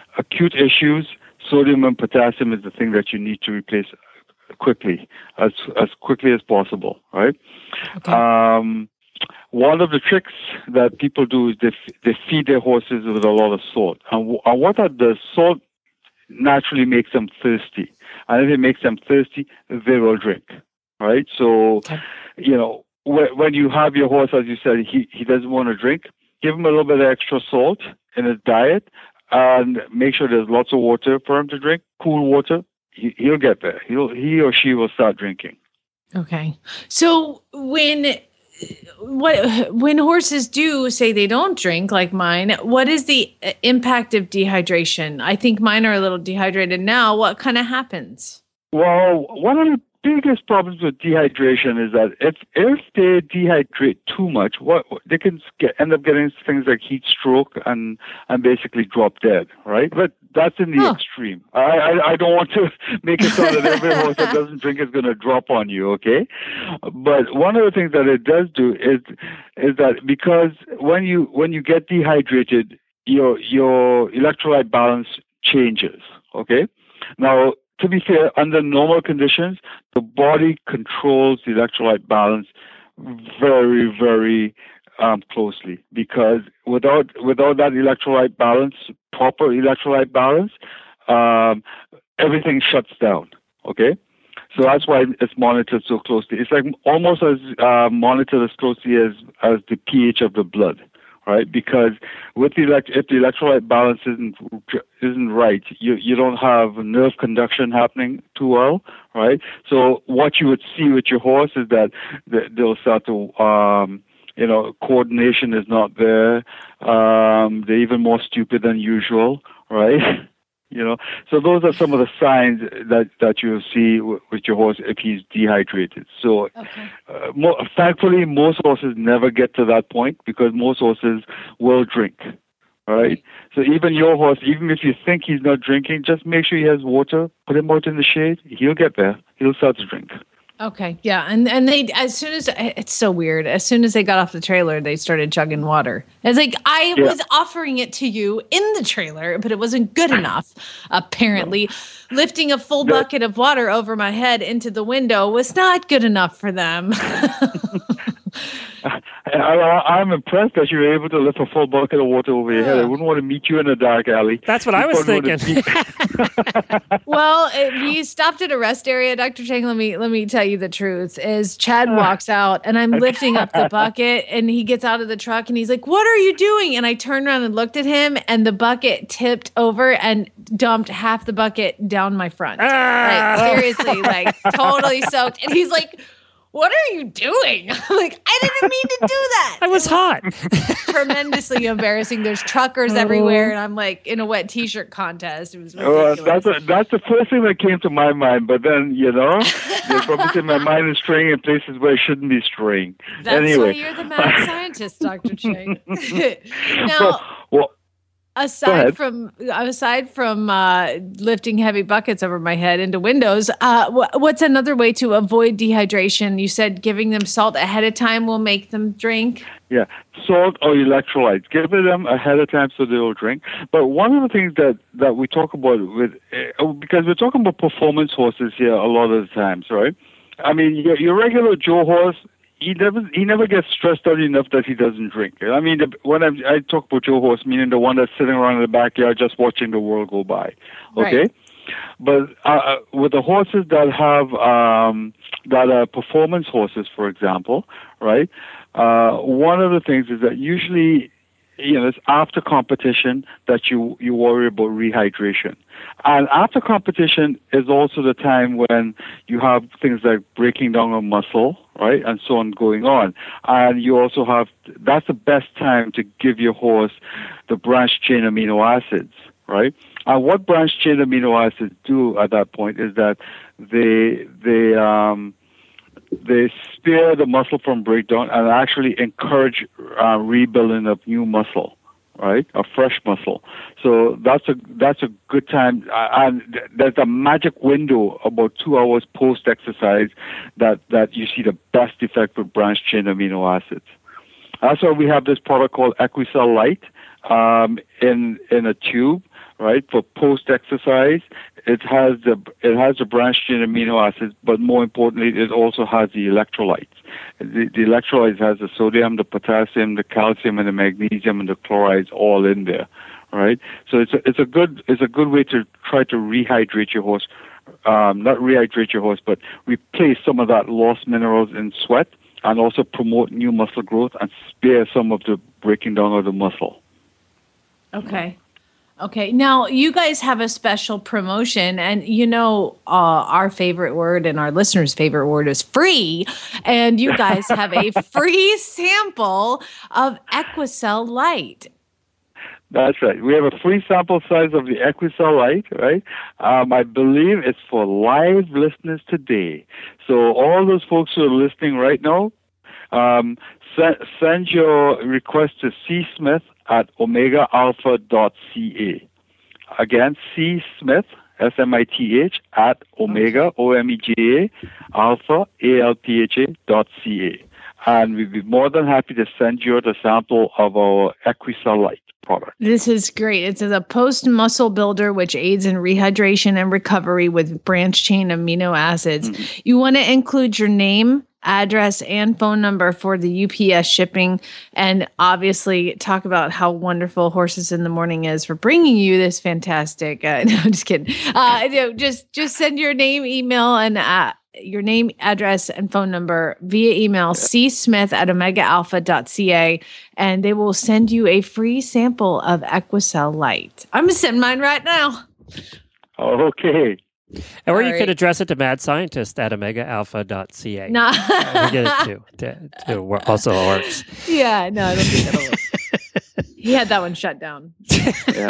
issues, sodium and potassium is the thing that you need to replace quickly, as quickly as possible, right? One of the tricks that people do is they feed their horses with a lot of salt. And what that does, salt naturally makes them thirsty. And if it makes them thirsty, they will drink. Right, so when you have your horse, as you said, he doesn't want to drink, give him a little bit of extra salt in his diet, and make sure there's lots of water for him to drink, cool water. He'll get there. He or she will start drinking. Okay, so when horses do say they don't drink, like mine, what is the impact of dehydration? I think mine are a little dehydrated now. What kind of happens? Well, one of the biggest problems with dehydration is that if they dehydrate too much, they can end up getting things like heat stroke and basically drop dead, right? But that's in the extreme. I don't want to make it sound that every horse that doesn't drink is going to drop on you, okay? But one of the things that it does do is that because when you get dehydrated, your electrolyte balance changes. Okay. Now, to be fair, under normal conditions, the body controls the electrolyte balance very, very closely, because without that electrolyte balance, proper electrolyte balance, everything shuts down. Okay. So that's why it's monitored so closely. It's like almost as monitored as closely as the pH of the blood, right? Because with if the electrolyte balance isn't right, you don't have nerve conduction happening too well, right? So what you would see with your horse is that they'll start to coordination is not there. They're even more stupid than usual, right? So those are some of the signs that you'll see with your horse if he's dehydrated. So, thankfully, most horses never get to that point, because most horses will drink, right? So even your horse, even if you think he's not drinking, just make sure he has water, put him out in the shade. He'll get there. He'll start to drink. Okay. Yeah. And they, as soon as, it's so weird. As soon as they got off the trailer, they started chugging water. It's like, I was offering it to you in the trailer, but it wasn't good enough. Apparently, lifting a full bucket of water over my head into the window was not good enough for them. I'm impressed that you were able to lift a full bucket of water over your head. I wouldn't want to meet you in a dark alley. That's what I was thinking. Well, we stopped at a rest area, Dr. Chang. Let me tell you the truth. Is Chad walks out and I'm lifting up the bucket, and he gets out of the truck and he's like, "What are you doing?" And I turned around and looked at him, and the bucket tipped over and dumped half the bucket down my front. Like seriously, like totally soaked. And he's like, "What are you doing?" I'm like, "I didn't mean to do that." I was hot. tremendously embarrassing. There's truckers everywhere, and I'm like in a wet T-shirt contest. It was ridiculous. That's the first thing that came to my mind. But then, they probably say my mind is straying in places where it shouldn't be straying. That's anyway. why you're the mad scientist, Dr. Chang. Now, Aside from lifting heavy buckets over my head into windows, what's another way to avoid dehydration? You said giving them salt ahead of time will make them drink. Yeah, salt or electrolytes. Give them ahead of time so they will drink. But one of the things that we talk about because we're talking about performance horses here a lot of the times, right? I mean, your regular Joe horse, he never gets stressed out enough that he doesn't drink. I mean, when I talk about your horse, meaning the one that's sitting around in the backyard just watching the world go by, okay? Right. But with the horses that have that are performance horses, for example, right? One of the things is that usually, it's after competition that you worry about rehydration. And after competition is also the time when you have things like breaking down of muscle, right, and so on going on. And you also that's the best time to give your horse the branched chain amino acids, right? And what branched chain amino acids do at that point is that they spare the muscle from breakdown and actually encourage rebuilding of new muscle, right? A fresh muscle. So that's a good time, and there's a magic window about 2 hours post exercise that you see the best effect with branched chain amino acids. That's why we have this product called Equicell Light in a tube, right? For post exercise, it has the branched chain amino acids, but more importantly, it also has the electrolytes. The electrolytes has the sodium, the potassium, the calcium, and the magnesium, and the chlorides all in there, right? So it's a good way to try to rehydrate your horse, not rehydrate your horse, but replace some of that lost minerals in sweat, and also promote new muscle growth and spare some of the breaking down of the muscle. Okay. Now, you guys have a special promotion, and our favorite word and our listeners' favorite word is free. And you guys have a free sample of Equicell Light. That's right. We have a free sample size of the Equicell Light, right? I believe it's for live listeners today. So all those folks who are listening right now, send your request to csmith@omegaalpha.ca. Again, csmith, SMITH, @omega, OMEGA, alpha, ALPHA.ca. and we'd be more than happy to send you out a sample of our Equicell Light product. This is great. It's a post-muscle builder which aids in rehydration and recovery with branched-chain amino acids. Mm-hmm. You want to include your name, address, and phone number for the UPS shipping, and obviously talk about how wonderful Horses in the Morning is for bringing you this fantastic. No, I'm just kidding. Just send your name, email, and your name, address, and phone number via email, csmith@omegaalpha.ca, and they will send you a free sample of Equicell Light. I'm going to send mine right now. Okay. Or you could address it to Mad Scientist at omegaalpha.ca. Nah. We get it too. Also works. Yeah, no, I don't think that'll work. He had that one shut down. Yeah.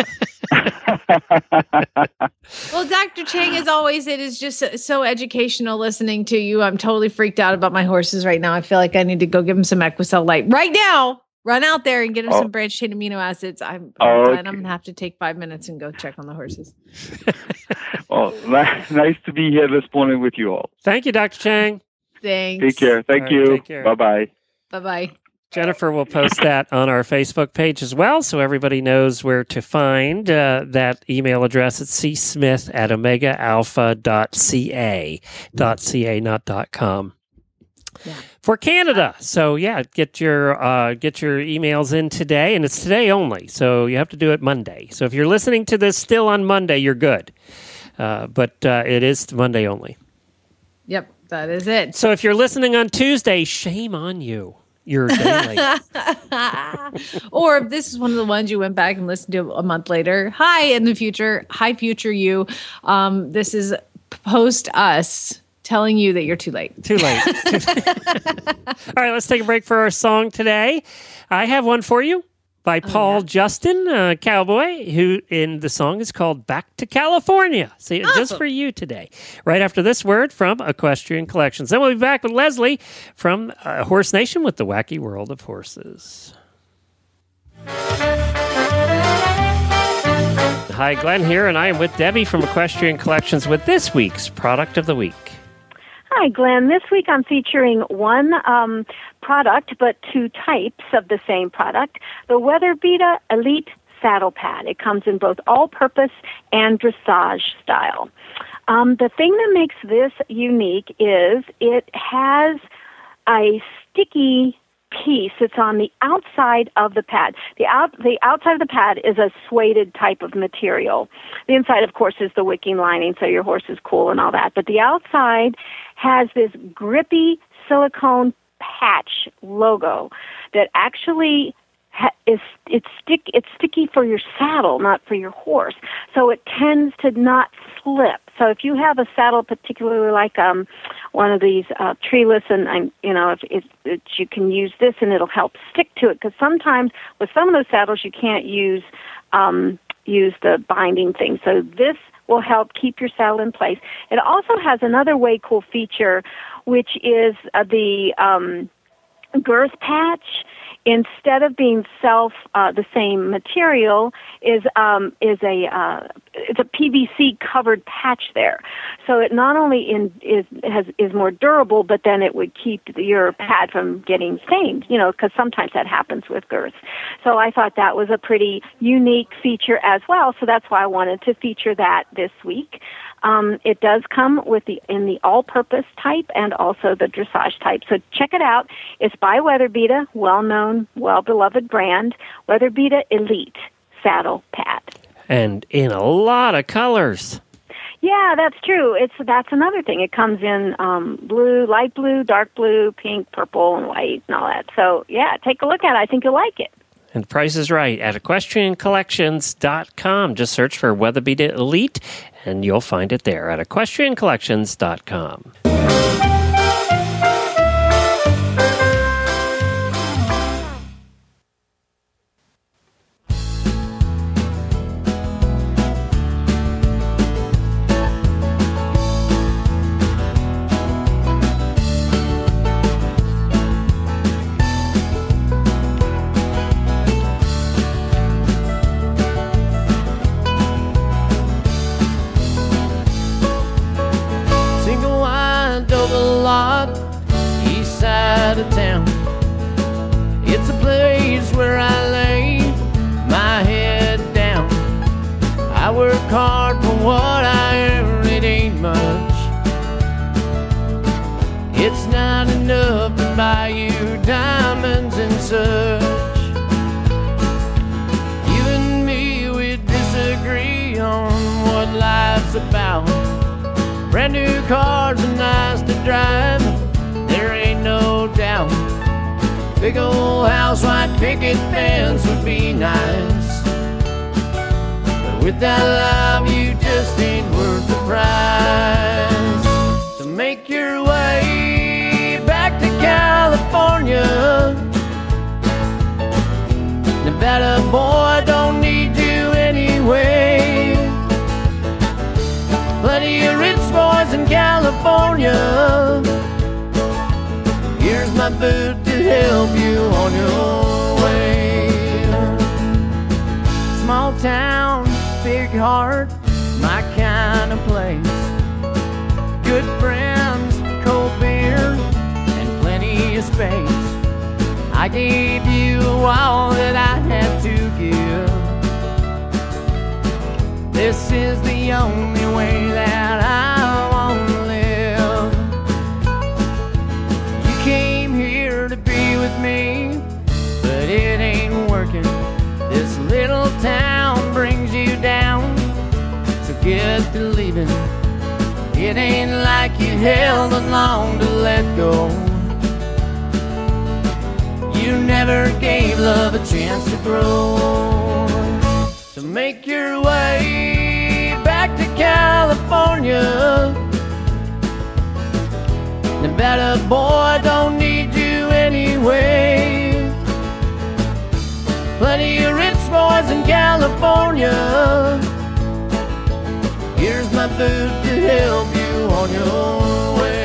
Well, Dr. Chang, as always, it is just so educational listening to you. I'm totally freaked out about my horses right now. I feel like I need to go give them some Equicell Light right now. Run out there and get them some branched chain amino acids. I'm going to have to take 5 minutes and go check on the horses. Well, nice to be here this morning with you all. Thank you, Dr. Chang. Thanks. Take care. Thank you. Take care. Bye-bye. Bye-bye. Jennifer will post that on our Facebook page as well, so everybody knows where to find that email address at csmith@omegaalpha.ca, not .com. Yeah. For Canada. So yeah, get your emails in today, and it's today only. So you have to do it Monday. So if you're listening to this still on Monday, you're good. But it is Monday only. Yep, that is it. So if you're listening on Tuesday, shame on you. You're a day late. Or if this is one of the ones you went back and listened to a month later, hi in the future. Hi, future you. This is post us telling you that you're too late. Too late. All right, let's take a break for our song today. I have one for you by Paul Justin, Cowboy, who in the song is called Back to California. See, just for you today. Right after this word from Equestrian Collections. Then we'll be back with Leslie from Horse Nation with the Wacky World of Horses. Hi, Glenn here, and I am with Debbie from Equestrian Collections with this week's Product of the Week. Hi, Glenn. This week I'm featuring one product, but two types of the same product, the WeatherBeeta Elite Saddle Pad. It comes in both all-purpose and dressage style. The thing that makes this unique is it has a sticky piece that's on the outside of the pad. The outside of the pad is a suede type of material. The inside, of course, is the wicking lining, so your horse is cool and all that. But the outside has this grippy silicone patch logo that actually it's sticky for your saddle, not for your horse. So it tends to not slip. So if you have a saddle, particularly like one of these treeless, and if you can use this and it'll help stick to it. Because sometimes with some of those saddles you can't use the binding thing. So this will help keep your saddle in place. It also has another way cool feature, which is the girth patch. Instead of being the same material, it's a PVC covered patch there. So it not only is more durable, but then it would keep your pad from getting stained. Because sometimes that happens with girths. So I thought that was a pretty unique feature as well. So that's why I wanted to feature that this week. It does come in the all-purpose type and also the dressage type. So check it out. It's by WeatherBeeta, well-known, well-beloved brand, WeatherBeeta Elite Saddle Pad. And in a lot of colors. Yeah, that's true. That's another thing. It comes in blue, light blue, dark blue, pink, purple, and white, and all that. So, yeah, take a look at it. I think you'll like it. And the price is right at equestriancollections.com. Just search for WeatherBeeta Elite, and you'll find it there at equestriancollections.com. East side of town, where I lay my head down. I work hard for what I earn, it ain't much. It's not enough to buy you diamonds and such. You and me, we disagree on what life's about. Brand new cars are nice to drive, there ain't no doubt. Big old house, white picket fence would be nice. But with that love, you just ain't worth the price. So make your way back to California. Nevada boy, don't need you anyway. Plenty of rich boys in California. Here's my boot to help you on your way. Small town, big heart, my kind of place. Good friends, cold beer, and plenty of space. I gave you all that I had to give. This is the only way that I want to live. You came here to be with me, but it ain't working. This little town brings you down, so get to leaving. It ain't like you held on long to let go. You never gave love a chance to grow. So make your way back to California. Nevada boy, don't need you anyway. Plenty of rich boys in California. Here's my boot to help you on your way.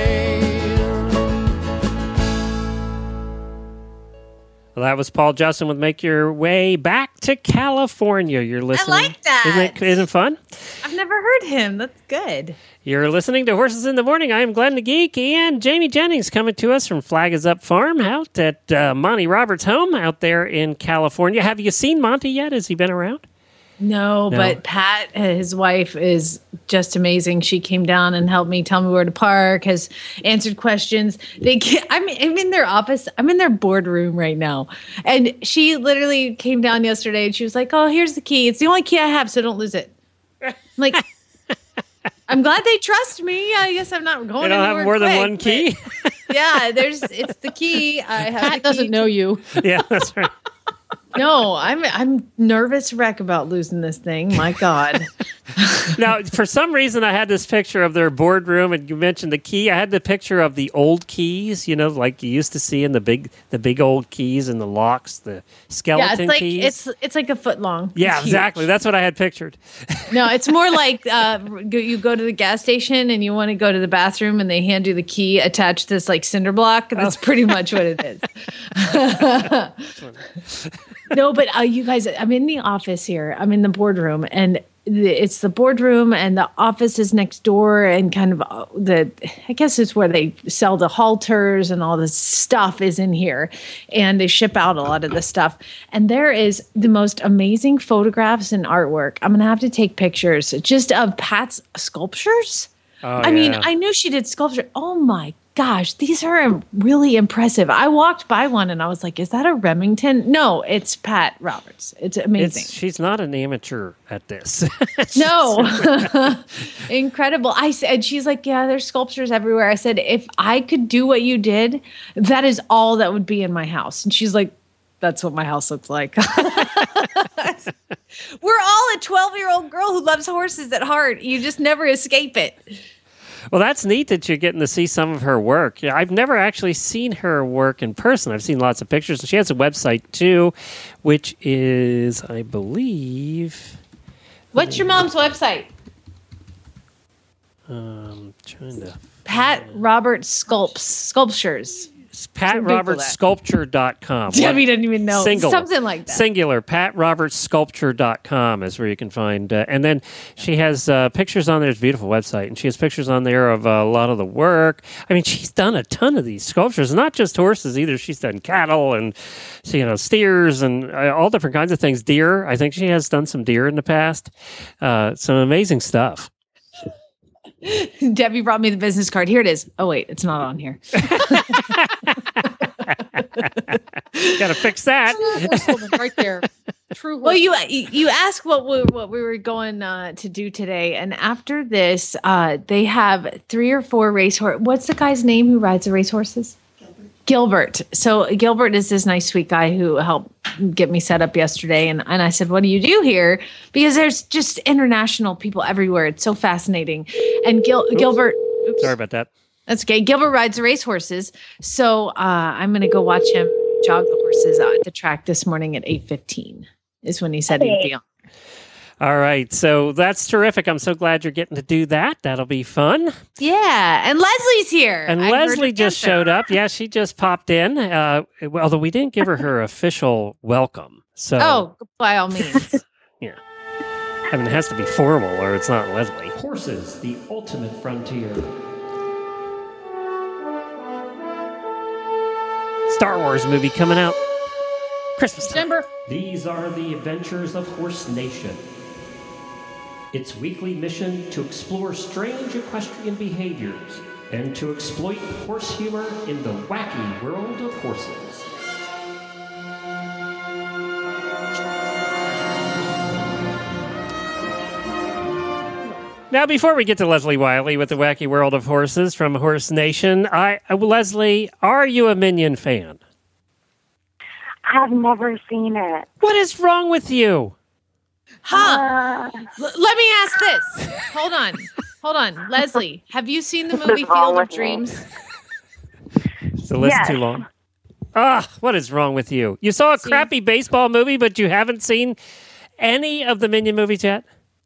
Well, that was Paul Justin with Make Your Way Back to California. You're listening. I like that. Isn't it fun? I've never heard him. That's good. You're listening to Horses in the Morning. I am Glenn the Geek, and Jamie Jennings coming to us from Flag Is Up Farm out at Monty Roberts' home out there in California. Have you seen Monty yet? Has he been around? No, but Pat, his wife, is just amazing. She came down and helped me, tell me where to park, has answered questions. I'm in their office. I'm in their boardroom right now. And she literally came down yesterday and she was like, oh, here's the key. It's the only key I have, so don't lose it. I'm like, I'm glad they trust me. I guess I'm not going anywhere. They don't have more than one key? Yeah, it's the key. I have Pat doesn't know you. Yeah, that's right. No, I'm nervous wreck about losing this thing. My God. Now, for some reason, I had this picture of their boardroom, and you mentioned the key. I had the picture of the old keys, like you used to see in the big old keys and the locks, the skeleton keys. It's like a foot long. Yeah, it's exactly. Huge. That's what I had pictured. No, it's more like you go to the gas station and you want to go to the bathroom, and they hand you the key attached to this like cinder block. That's pretty much what it is. No, but you guys, I'm in the office here. I'm in the boardroom, and it's the boardroom, and the office is next door, and kind of I guess it's where they sell the halters and all this stuff is in here, and they ship out a lot of the stuff. And there is the most amazing photographs and artwork. I'm gonna have to take pictures just of Pat's sculptures. I mean, I knew she did sculpture. Oh my gosh, these are really impressive. I walked by one and I was like, is that a Remington? No, it's Pat Roberts. It's amazing. She's not an amateur at this. No. Incredible. I said, she's like, yeah, there's sculptures everywhere. I said, if I could do what you did, that is all that would be in my house. And she's like, that's what my house looks like. We're all a 12-year-old girl who loves horses at heart. You just never escape it. Well, that's neat that you're getting to see some of her work. Yeah, I've never actually seen her work in person. I've seen lots of pictures. She has a website, too, which is, I believe... What's your mom's website? Trying to... Pat Roberts Sculptures. PatRobertsSculpture.com. Debbie didn't even know. Singular. Something like that. Singular. PatRobertsSculpture.com is where you can find. And then she has pictures on there. It's a beautiful website. And she has pictures on there of a lot of the work. I mean, she's done a ton of these sculptures, not just horses either. She's done cattle and, steers and all different kinds of things. Deer. I think she has done some deer in the past. Some amazing stuff. Debbie brought me the business card. Here it is. Oh, wait, it's not on here. Got to fix that. Right there. True. Well, you asked what we were going to do today, and after this, they have 3 or 4 racehorse. What's the guy's name who rides the racehorses? Gilbert. So Gilbert is this nice, sweet guy who helped get me set up yesterday. And I said, what do you do here? Because there's just international people everywhere. It's so fascinating. And Gilbert. Oops. Sorry about that. That's okay. Gilbert rides racehorses. So I'm going to go watch him jog the horses at the track this morning at 8:15 is when he said he'd be on. All right. So that's terrific. I'm so glad you're getting to do that. That'll be fun. Yeah. And Leslie's here. And Leslie just showed up. Yeah, she just popped in. Although we didn't give her official welcome. So by all means. Yeah. I mean, it has to be formal or it's not Leslie. Horses, the ultimate frontier. Star Wars movie coming out Christmas time. December. These are the adventures of Horse Nation. Its weekly mission to explore strange equestrian behaviors and to exploit horse humor in the wacky world of horses. Now, before we get to Leslie Wiley with the wacky world of horses from Horse Nation, Leslie, are you a Minion fan? I've never seen it. What is wrong with you? Let me ask this. Hold on. Leslie, have you seen the movie Field of Dreams? Is the list too long? What is wrong with you? You saw a crappy baseball movie, but you haven't seen any of the Minion movies yet?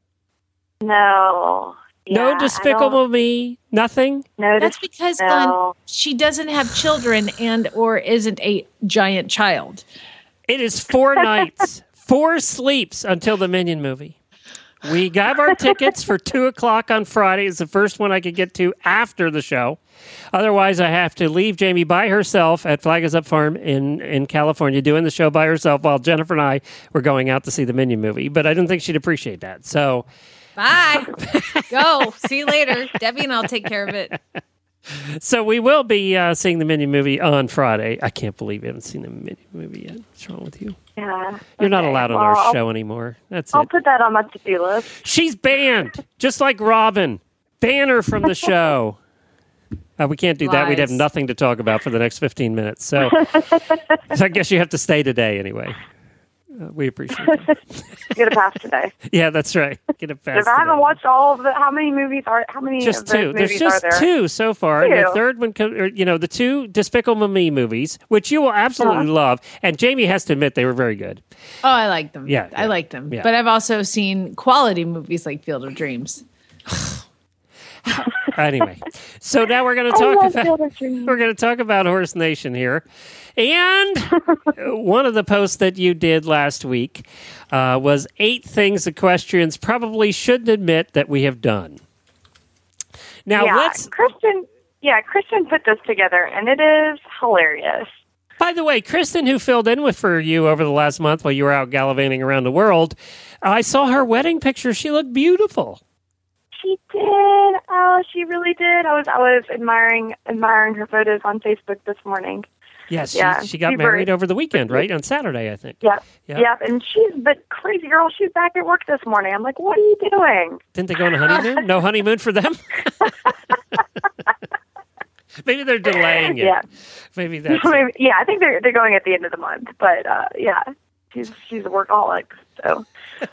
No. No Despicable Me? Nothing? No. That's because Glenn, she doesn't have children and or isn't a giant child. It is 4 nights, 4 sleeps until the Minion movie. We got our tickets for 2:00 on Friday. It's the first one I could get to after the show. Otherwise, I have to leave Jamie by herself at Flag Is Up Farm in California doing the show by herself while Jennifer and I were going out to see the Minion movie. But I didn't think she'd appreciate that. So, bye. Go. See you later. Debbie and I'll take care of it. So we will be seeing the Minion movie on Friday. I can't believe you haven't seen the Minion movie yet. What's wrong with you? Yeah. You're not allowed on our show anymore. I'll put that on my to-do list. She's banned, just like Robin. Ban her from the show. We can't do that. We'd have nothing to talk about for the next 15 minutes. So I guess you have to stay today anyway. We appreciate it. Get a pass today. Yeah, that's right. Get a pass. Because I haven't watched all of the. How many movies are? How many? Just of those 2. There's movies just are there? 2 so far. 2. And the third one, the 2 Despicable Me movies, which you will absolutely love. And Jamie has to admit they were very good. Oh, I like them. Yeah, I like them. Yeah. But I've also seen quality movies like Field of Dreams. Anyway, so now we're going to talk about Horse Nation here, and one of the posts that you did last week was 8 things equestrians probably shouldn't admit that we have done. Now Kristen put this together, and it is hilarious. By the way, Kristen, who filled in for you over the last month while you were out gallivanting around the world, I saw her wedding picture. She looked beautiful. She did. Oh, she really did. I was admiring her photos on Facebook this morning. Yes, she got married over the weekend, right? On Saturday, I think. Yep. And the crazy girl, she's back at work this morning. I'm like, what are you doing? Didn't they go on a honeymoon? No honeymoon for them? Maybe they're delaying it. Yeah. Maybe that's Yeah, I think they're going at the end of the month. But she's a workaholic. So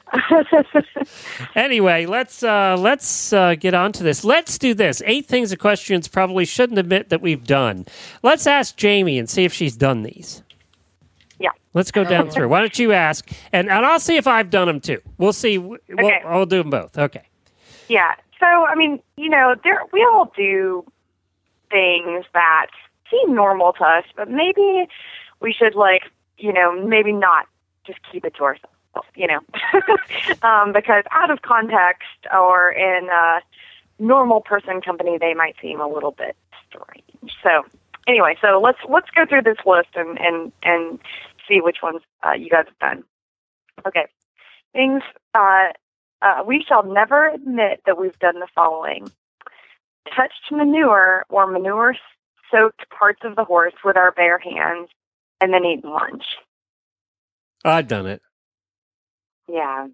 anyway, let's get on to this. Let's do this. 8 things equestrians probably shouldn't admit that we've done. Let's ask Jamie and see if she's done these. Yeah. Let's go down through. Why don't you ask? And I'll see if I've done them too. We'll see. Okay. I'll do them both. Okay. Yeah. So, I mean, we all do things that seem normal to us, but maybe we should, like, maybe not just keep it to ourselves, because out of context or in a normal person company, they might seem a little bit strange. So anyway, so let's go through this list and see which ones you guys have done. Okay. Things we shall never admit that we've done the following: touched manure or manure-soaked parts of the horse with our bare hands, and then eaten lunch. I've done it. Yeah.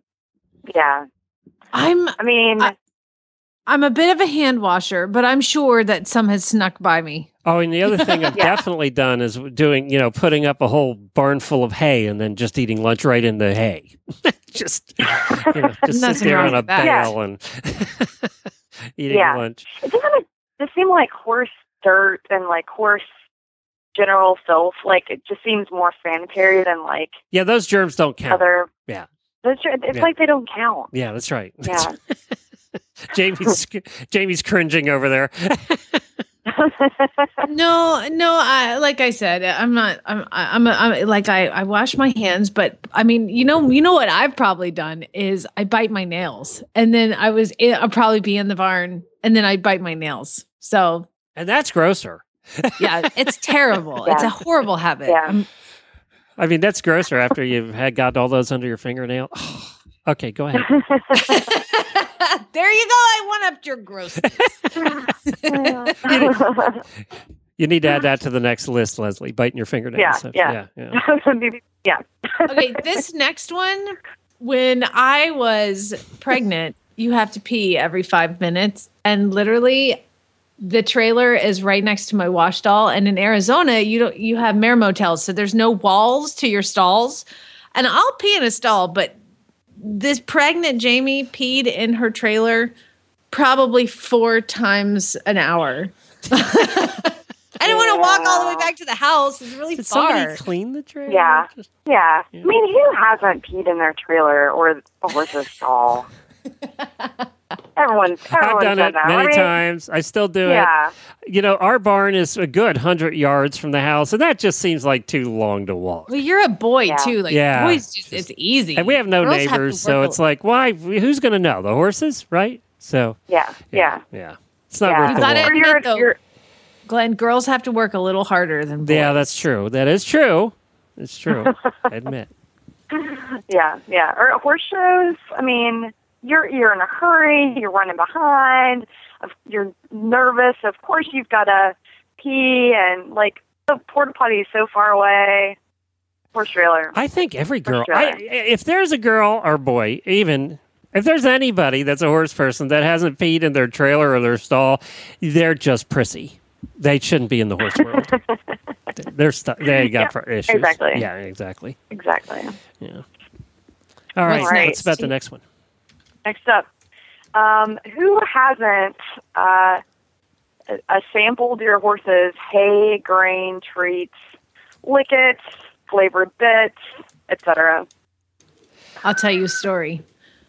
I'm a bit of a hand washer, but I'm sure that some has snuck by me. Oh, and the other thing I've definitely done is doing, putting up a whole barn full of hay and then just eating lunch right in the hay. just sit there on a bale and eating lunch. It doesn't just seem like horse dirt and like horse general filth. Like, it just seems more sanitary than like. Yeah, those germs don't count. Yeah. It's like they don't count. Yeah, that's right. Yeah. Jamie's cringing over there. No. Like I said, I wash my hands, but I mean, you know what I've probably done is I bite my nails, and then I'll probably be in the barn, and then I bite my nails. So, and that's grosser. Yeah, it's terrible. Yeah. It's a horrible habit. Yeah. I mean, that's grosser after you've got all those under your fingernail. Okay, go ahead. There you go. I one-upped your grossness. You need to add that to the next list, Leslie. Biting your fingernails. Yeah. Okay, this next one, when I was pregnant, you have to pee every 5 minutes. And literally, the trailer is right next to my wash stall. And in Arizona, you have mare motels, so there's no walls to your stalls. And I'll pee in a stall, but this pregnant Jamie peed in her trailer probably 4 times an hour. I didn't want to walk all the way back to the house. It's really far. Somebody clean the trailer? Yeah. I mean, who hasn't peed in their trailer or a horse's stall? Everyone's I've done it many times. I still do it. Our barn is a good 100 yards from the house, and that just seems like too long to walk. Well, you're a boy too. Like boys, it's easy. And we have no neighbors, so it's like, why? Who's going to know? The horses, right? So yeah. It's not worth the walk. Glenn, girls have to work a little harder than boys. Yeah, that's true. That is true. It's true. I admit. Yeah. Or horse shows. I mean, you're in a hurry. You're running behind. You're nervous. Of course, you've got to pee, and like the porta potty is so far away. Horse trailer. I think every girl. If there's a girl or boy, even if there's anybody that's a horse person that hasn't peed in their trailer or their stall, they're just prissy. They shouldn't be in the horse world. They got issues. Exactly. Yeah, exactly. Yeah. All right. Let's bet the next one. Next up, who hasn't sampled your horse's hay, grain, treats, lickets, flavored bits, etc.? I'll tell you a story.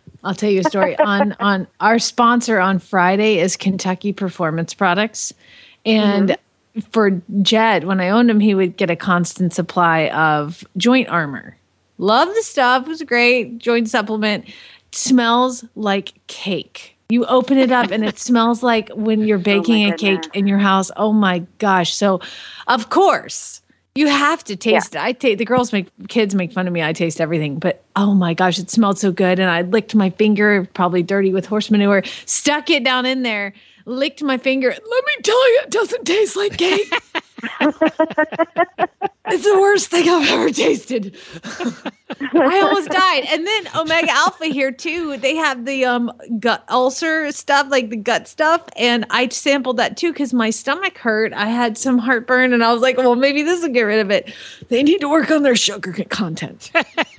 on our sponsor on Friday is Kentucky Performance Products. And for Jed, when I owned him, he would get a constant supply of joint armor. Love the stuff. It was a great joint supplement. Smells like cake. You open it up and it smells like when you're baking a cake in your house. Oh my gosh. So of course you have to taste it. The kids make fun of me. I taste everything, but oh my gosh, it smelled so good. And I licked my finger, probably dirty with horse manure, stuck it down in there, licked my finger. Let me tell you, it doesn't taste like cake. It's the worst thing I've ever tasted. I almost died. And then Omega Alpha here too. They have the gut ulcer stuff, like the gut stuff. And I sampled that too because my stomach hurt. I had some heartburn and I was like, well, maybe this will get rid of it. They need to work on their sugar content.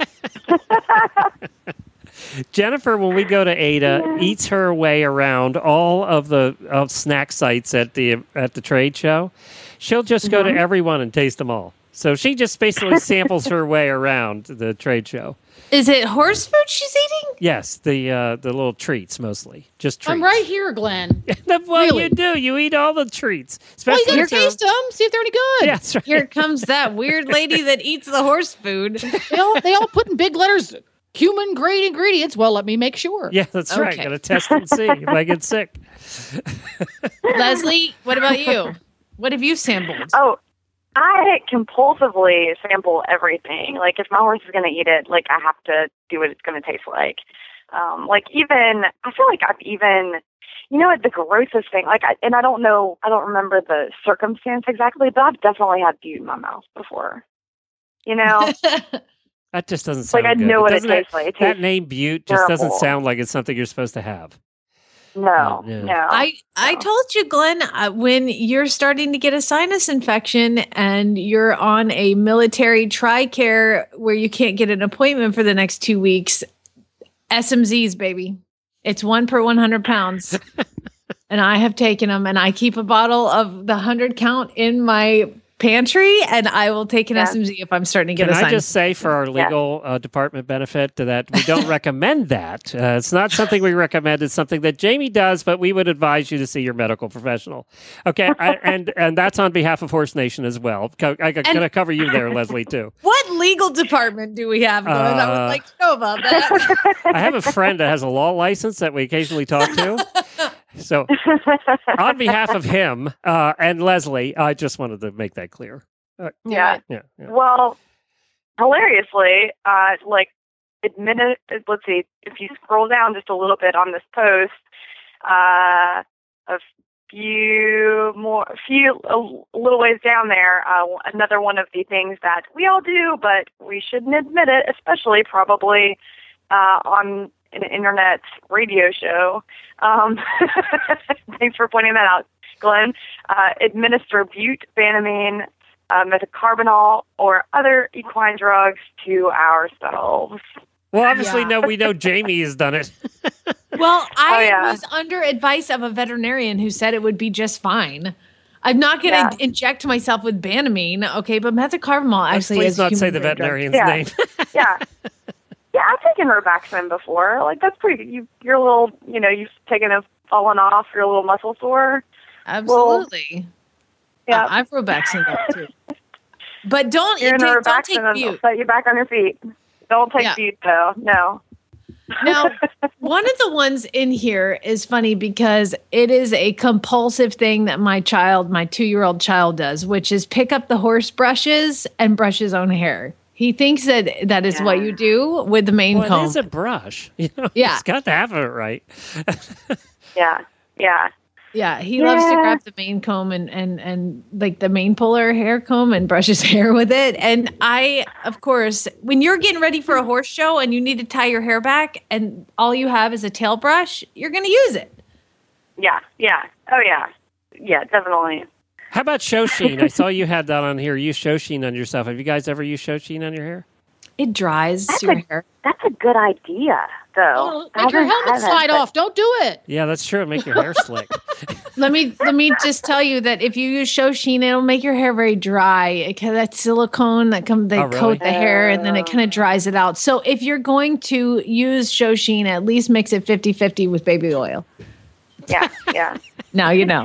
Jennifer, when we go to Ada, eats her way around all of the snack sites at the trade show. She'll just go to everyone and taste them all. So she just basically samples her way around the trade show. Is it horse food she's eating? Yes, the little treats mostly. Just treats. I'm right here, Glenn. Well, Really? you do. You eat all the treats. Well, you Especially gotta taste them, see if they're any good. Yeah, that's right. Here comes that weird lady that eats the horse food. They all put in big letters, human grade ingredients. Well, let me make sure. Yeah, that's right. Okay. Got to test and see if I get sick. Leslie, what about you? What have you sampled? Oh, I compulsively sample everything. Like, if my horse is going to eat it, like, I have to do what it's going to taste like. Like, even, I feel like I've even, you know what, the grossest thing, like, I don't know, I don't remember the circumstance exactly, but I've definitely had butte in my mouth before. You know? That just doesn't sound Like, I good. know what it Doesn't tastes like. It that tastes name Butte just doesn't terrible. sound like it's something you're supposed to have. No, Yeah. no. I told you, Glenn, when you're starting to get a sinus infection and you're on a military TRICARE where you can't get an appointment for the next 2 weeks, SMZs, baby. It's 1 per 100 pounds. And I have taken them, and I keep a bottle of the 100 count in my pantry, and I will take an SMZ if I'm starting to get Can a I sinus. just say, for our legal department benefit, that we don't recommend that. It's not something we recommend. It's something that Jamie does, but we would advise you to see your medical professional. Okay, and that's on behalf of Horse Nation as well. I'm going to cover you there, Leslie, too. What legal department do we have, Glenn? I would like to know about that. I have a friend that has a law license that we occasionally talk to. So, on behalf of him and Leslie, I just wanted to make that clear. Yeah. Yeah. Well, hilariously, like, let's see, if you scroll down just a little bit on this post, a little ways down there, another one of the things that we all do, but we shouldn't admit it, especially probably on an internet radio show. Thanks for pointing that out, Glenn. Administer Butte, Banamine, methocarbamol, or other equine drugs to ourselves. Well, obviously, we know Jamie has done it. Well, I yeah. was under advice of a veterinarian who said it would be just fine. I'm not going to inject myself with Banamine, okay, but methocarbamol actually Please is not say human the grade drug. veterinarian's name. Yeah. Yeah, I've taken Robaxin before. Like, that's pretty, you're a little, you've fallen off, you're a little muscle sore. Absolutely. Yeah. I've Robaxin that too. But don't You're in a don't Robaxin take and they'll Butte. set you back on your feet. Don't take Butte, though. No. Now, one of the ones in here is funny because it is a compulsive thing that my 2-year-old child does, which is pick up the horse brushes and brush his own hair. He thinks that is what you do with the mane comb. It is a brush. Yeah. It's got to have it right. Yeah. Yeah, he loves to grab the mane comb and like the mane puller hair comb and brush his hair with it. And I, of course, when you're getting ready for a horse show and you need to tie your hair back and all you have is a tail brush, you're going to use it. Yeah. Oh, yeah. Yeah, definitely. How about Shoshine? I saw you had that on here. Use Shoshine on yourself. Have you guys ever used Shoshine on your hair? It dries your hair. That's a good idea, though. Oh, make your helmet slide off. Don't do it. Yeah, that's true. Make your hair slick. Let me just tell you that if you use Shoshine, it'll make your hair very dry. Because that silicone that they really? coat the hair and then it kind of dries it out. So if you're going to use Shoshine, at least mix it 50-50 with baby oil. Yeah. Now you know.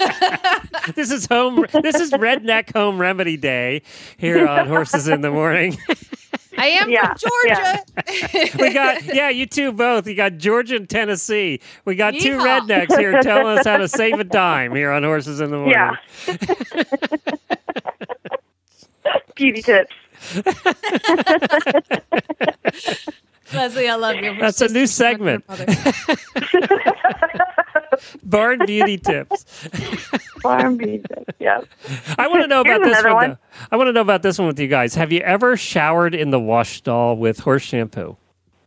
This is Redneck Home Remedy Day here on Horses in the Morning. I am from Georgia. We got, you two both. You got Georgia and Tennessee. We got two Yeehaw. rednecks here telling us how to save a dime here on Horses in the Morning. Yeah. Beauty tips. Leslie, I love you. That's a new segment. Barn Beauty Tips. Farm beauty tips, yeah. I want to know about Here's this another one. one. I want to know about this one with you guys. Have you ever showered in the wash stall with horse shampoo?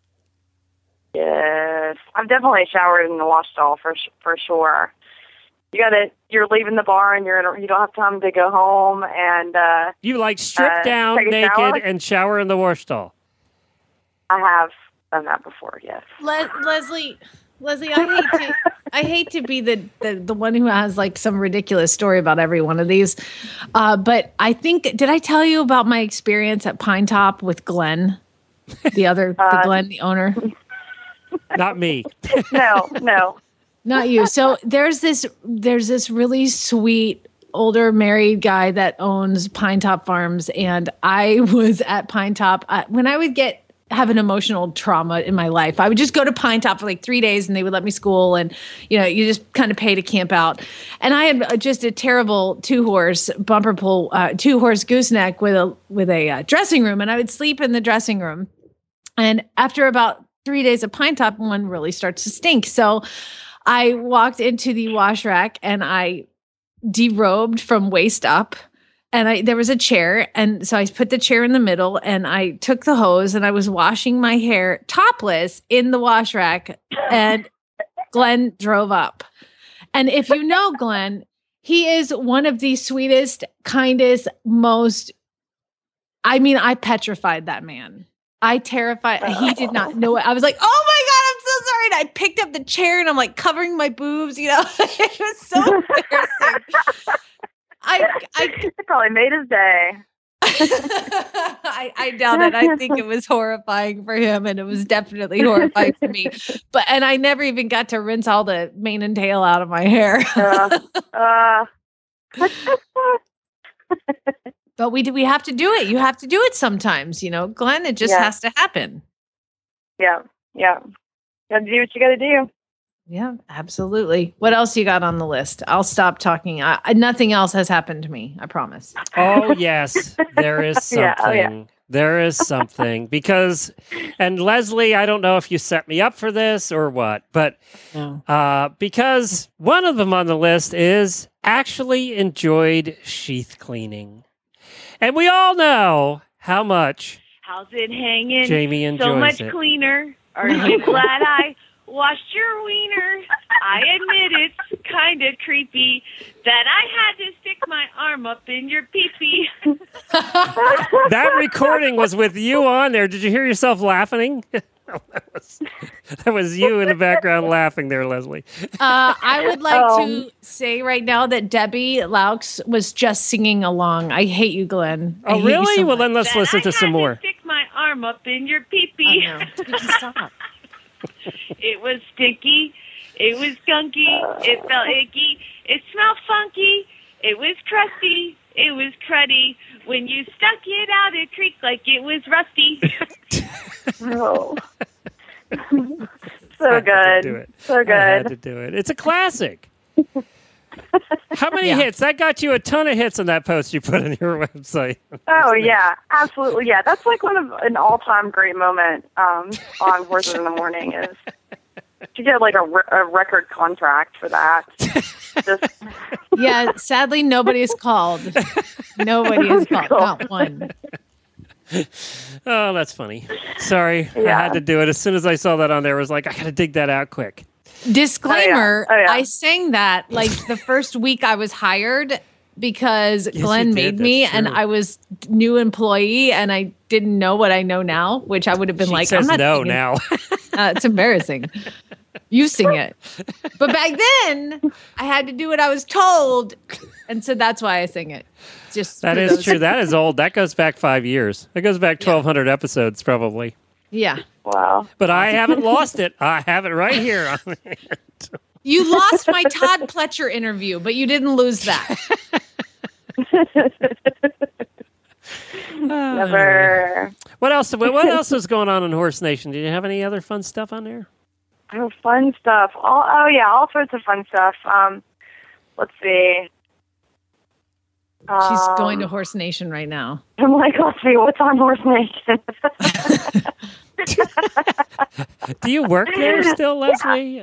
Yes. I've definitely showered in the wash stall for sure. You're leaving the barn, you don't have time to go home, and You strip down take a naked shower? and shower in the wash stall. I have done that before, yes. Leslie, Leslie, I hate to be the one who has like some ridiculous story about every one of these. But I think, did I tell you about my experience at Pine Top with Glenn? The Glenn, the owner? Not me. No. Not you. So there's this really sweet older married guy that owns Pine Top Farms. And I was at Pine Top when I would have an emotional trauma in my life. I would just go to Pine Top for like 3 days and they would let me school, and you just kind of pay to camp out. And I had just a terrible 2-horse bumper pull, 2-horse gooseneck with a dressing room, and I would sleep in the dressing room. And after about 3 days of Pine Top, one really starts to stink. So I walked into the wash rack and I derobed from waist up. And there was a chair, and so I put the chair in the middle, and I took the hose, and I was washing my hair topless in the wash rack, and Glenn drove up. And if you know Glenn, he is one of the sweetest, kindest, most, I petrified that man. He did not know it. I was like, oh my God, I'm so sorry. And I picked up the chair, and I'm like covering my boobs, it was so embarrassing. It probably made his day. I doubt it. I think it was horrifying for him, and it was definitely horrifying for me. And I never even got to rinse all the mane and tail out of my hair. But we have to do it. You have to do it sometimes, Glenn. It just has to happen. Yeah. Got to do what you got to do. Yeah, absolutely. What else you got on the list? I'll stop talking. Nothing else has happened to me. I promise. Oh, yes. There is something. There is something. Because, and Leslie, I don't know if you set me up for this or what, but because one of them on the list is actually enjoyed sheath cleaning. And we all know how much how's it hanging? Jamie enjoys so much it. Cleaner. Are you glad I washed your wiener? I admit it's kind of creepy that I had to stick my arm up in your pee-pee. That recording was with you on there. Did you hear yourself laughing? That was you in the background laughing there, Leslie. I would like to say right now that Debbie Laux was just singing along. I hate you, Glenn. Oh, really? Well, then let's listen to some more. I had to stick my arm up in your pee-pee. Stop. It was stinky. It was gunky. It felt icky. It smelled funky. It was crusty. It was cruddy. When you stuck it out, it creaked like it was rusty. Oh. So good. So good. I had to do it. It's a classic. How many hits? That got you a ton of hits on that post you put on your website. Oh, yeah. Absolutely. Yeah. That's like an all-time great moment on Horses in the Morning is to get like a record contract for that. Yeah. Sadly, nobody is called. Nobody is called. Not one. Oh, that's funny. Sorry. I had to do it. As soon as I saw that on there, I was like, I got to dig that out quick. Disclaimer, I sang that like the first week I was hired because Glenn made me, and I was new employee, and I didn't know what I know now, which I would have been She like, says I'm not no singing. now. It's embarrassing. You sing it. But back then, I had to do what I was told, and so that's why I sing it. Just that is true. That is old. That goes back 5 years. That goes back 1,200 episodes, probably. Yeah. Wow. But I haven't lost it. I have it right here. You lost my Todd Pletcher interview, but you didn't lose that. Never. What else? What else is going on in Horse Nation? Did you have any other fun stuff on there? Oh, fun stuff. All sorts of fun stuff. Let's see. She's going to Horse Nation right now. I'm like, let's see, what's on Horse Nation? Do you work there still, Leslie?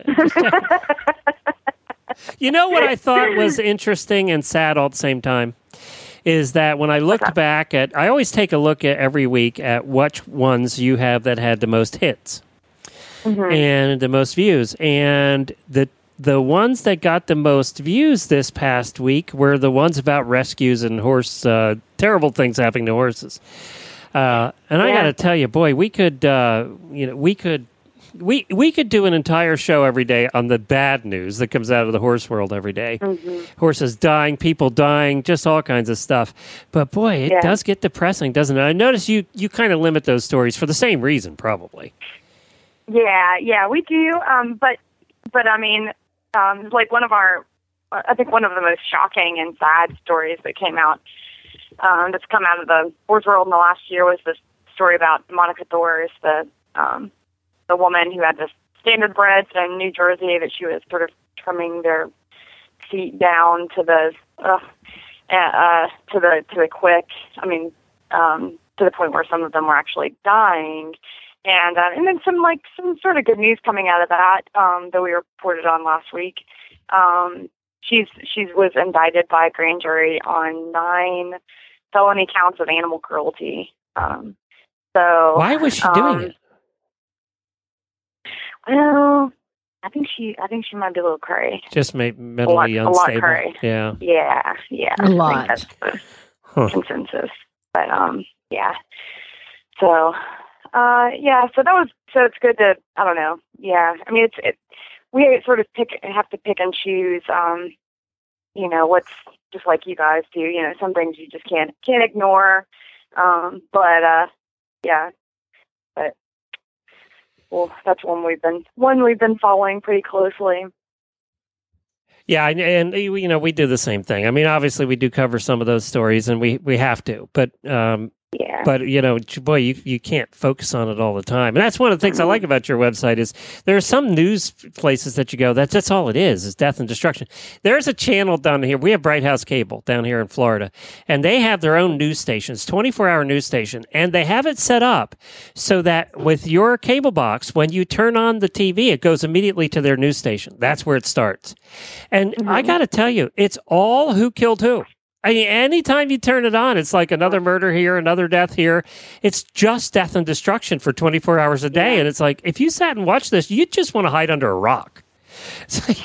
You know what I thought was interesting and sad all at the same time is that when I looked back at, I always take a look at every week at which ones you have that had the most hits and the most views. And the ones that got the most views this past week were the ones about rescues and terrible things happening to horses. And I got to tell you, boy, we could We could do an entire show every day on the bad news that comes out of the horse world every day. Mm-hmm. Horses dying, people dying, just all kinds of stuff. But boy, it does get depressing, doesn't it? I notice you kind of limit those stories for the same reason, probably. Yeah, we do. But I mean, like I think one of the most shocking and sad stories that came out, that's come out of the horse world in the last year was this story about Monica Thors, the woman who had this standardbreds in New Jersey that she was sort of trimming their feet down to the quick. I mean, to the point where some of them were actually dying, and then some sort of good news coming out of that that we reported on last week. She was indicted by a grand jury on 9 felony counts of animal cruelty. So why was she doing it? Well, I think she might be a little cray. Just mentally unstable. A lot cray. Yeah. A lot. I think that's the consensus. But yeah. So so it's good to, I don't know. Yeah. I mean, we sort of have to pick and choose. What's just like you guys do. Some things you just can't ignore. Well, that's one we've been following pretty closely. Yeah, and we do the same thing. I mean, obviously we do cover some of those stories, and we have to, but But boy, you can't focus on it all the time, and that's one of the things I like about your website is there are some news places that you go. That's all it is death and destruction. There's a channel down here. We have Bright House Cable down here in Florida, and they have their own news stations, 24-hour news station, and they have it set up so that with your cable box, when you turn on the TV, it goes immediately to their news station. That's where it starts, and I got to tell you, it's all who killed who. I mean, anytime you turn it on, it's like another murder here, another death here. It's just death and destruction for 24 hours a day. And it's like, if you sat and watched this, you'd just want to hide under a rock. Like,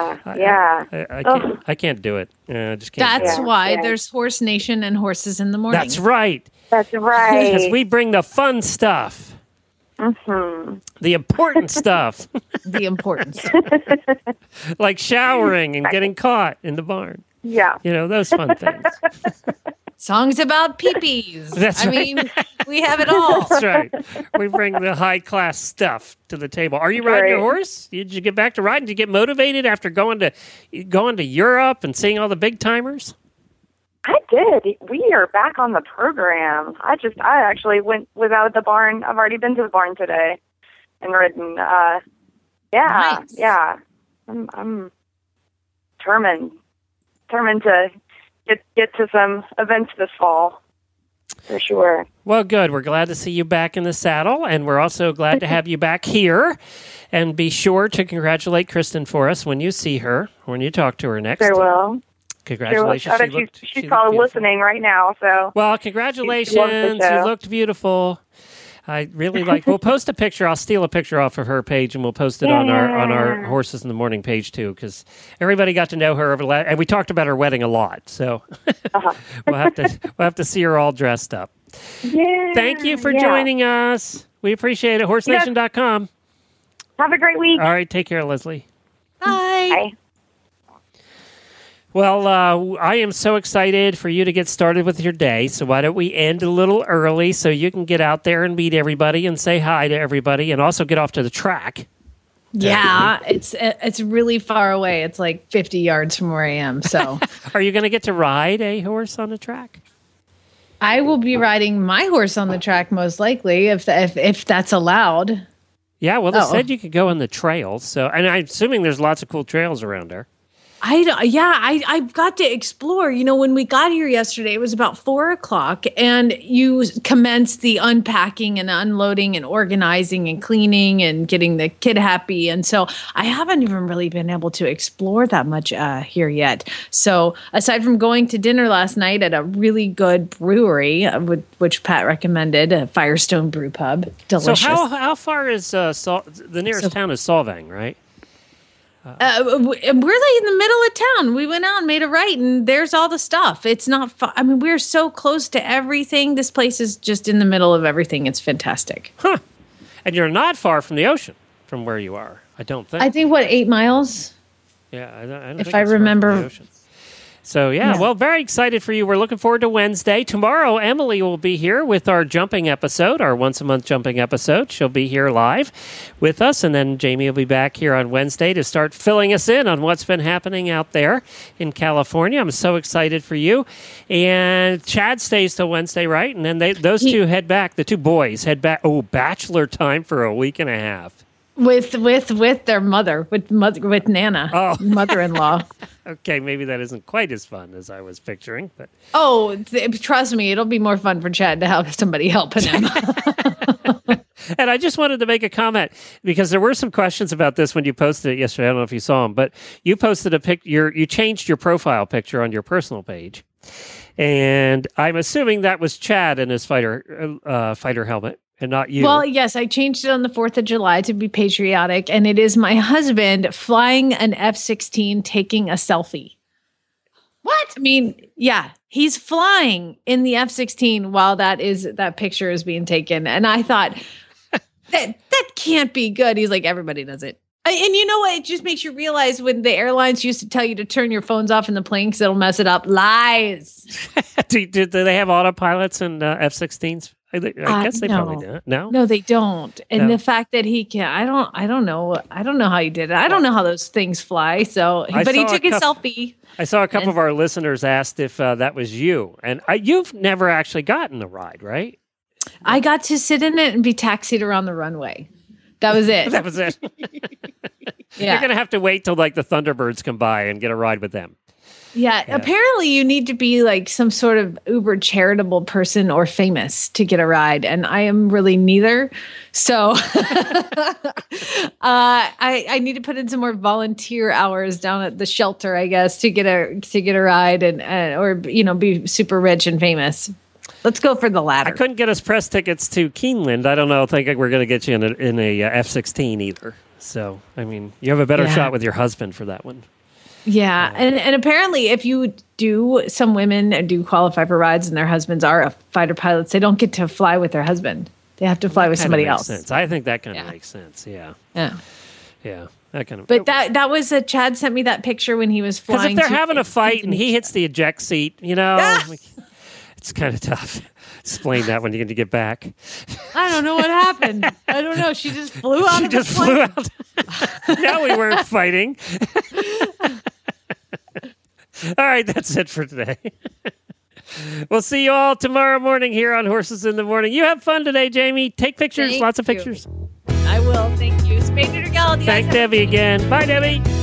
I can't do it. I just can't. That's why there's Horse Nation and Horses in the Morning. That's right. That's right. Because we bring the fun stuff. Mm-hmm. The important stuff. The important stuff. Like showering and getting caught in the barn. Yeah. Those fun things. Songs about peepees. That's right. I mean, we have it all. That's right. We bring the high-class stuff to the table. Are you riding your horse? Did you get back to riding? Did you get motivated after going to Europe and seeing all the big-timers? I did. We are back on the program. I actually was out of the barn. I've already been to the barn today and ridden. Nice. Yeah. I'm determined to get to some events this fall, for sure. Well, good. We're glad to see you back in the saddle, and we're also glad to have you back here. And be sure to congratulate Kristen for us when you see her, when you talk to her next. Sure will. Congratulations. Sure will. She's probably listening right now. So. Well, congratulations. You looked beautiful. I really like. We'll post a picture. I'll steal a picture off of her page, and we'll post it on our Horses in the Morning page too, because everybody got to know her and we talked about her wedding a lot. So we'll have to see her all dressed up. Yeah. Thank you for joining us. We appreciate it. HorseNation.com. Have a great week. All right. Take care, Leslie. Bye. Bye. Well, I am so excited for you to get started with your day. So why don't we end a little early so you can get out there and meet everybody and say hi to everybody and also get off to the track. Yeah, it's really far away. It's like 50 yards from where I am. So, are you going to get to ride a horse on the track? I will be riding my horse on the track most likely if that's allowed. Yeah, well, they said you could go on the trails. So, and I'm assuming there's lots of cool trails around there. I've got to explore. When we got here yesterday, it was about 4:00, and you commenced the unpacking and unloading and organizing and cleaning and getting the kid happy. And so I haven't even really been able to explore that much here yet. So aside from going to dinner last night at a really good brewery, which Pat recommended, Firestone Brew Pub, delicious. So how far is the nearest town is Solvang, right? We're like in the middle of town. We went out and made a right, and there's all the stuff. It's not far. I mean, we're so close to everything. This place is just in the middle of everything. It's fantastic. Huh. And you're not far from the ocean. from where you are. I don't think. I think, 8 miles? Yeah, I don't if think I it's far from the remember. ocean. So, yeah, well, very excited for you. We're looking forward to Wednesday. Tomorrow, Emily will be here with our jumping episode, our once-a-month jumping episode. She'll be here live with us, and then Jamie will be back here on Wednesday to start filling us in on what's been happening out there in California. I'm so excited for you. And Chad stays till Wednesday, right? And then those two head back. The two boys head back. Oh, bachelor time for a week and a half. With their mother, with Nana, mother-in-law. Okay, maybe that isn't quite as fun as I was picturing, but Trust me, it'll be more fun for Chad to have somebody helping him. And I just wanted to make a comment because there were some questions about this when you posted it yesterday. I don't know if you saw them, but you posted you changed your profile picture on your personal page, and I'm assuming that was Chad in his fighter helmet. And not you. Well, yes, I changed it on the 4th of July to be patriotic, and it is my husband flying an F-16 taking a selfie. What? I mean, yeah, he's flying in the F-16 while that picture is being taken. And I thought, that can't be good. He's like, everybody does it. And you know what? It just makes you realize when the airlines used to tell you to turn your phones off in the plane because it'll mess it up. Lies. do they have autopilots in F-16s? I guess they probably do. No, they don't. And the fact that he can, I don't know how he did it. I don't know how those things fly. So, but he took his selfie. I saw a couple of our listeners asked if that was you, and you've never actually gotten a ride, right? I got to sit in it and be taxied around the runway. That was it. That was it. Yeah. You're gonna have to wait till like the Thunderbirds come by and get a ride with them. Yeah, apparently you need to be like some sort of uber charitable person or famous to get a ride, and I am really neither. So I need to put in some more volunteer hours down at the shelter, I guess, to get a ride and or be super rich and famous. Let's go for the latter. I couldn't get us press tickets to Keeneland. I don't know. I think we're going to get you in a F-16 either. So I mean, you have a better shot with your husband for that one. Yeah. And apparently if some women do qualify for rides and their husbands are fighter pilots, they don't get to fly with their husband. They have to fly with somebody else. Sense. I think that kind of makes sense. Yeah. Yeah. Yeah. That kind of. But that was Chad sent me that picture when he was flying. Because if they're having a fight and he hits the eject seat, it's kind of tough. Explain that when you get back. I don't know what happened. I don't know. She just flew out. Flew out. Now we weren't fighting. All right, that's it for today. We'll see you all tomorrow morning here on Horses in the Morning. You have fun today, Jamie. Take pictures, lots of pictures. I will. Thank you. Spay neuter, gal. Thank Debbie again. Bye, Debbie.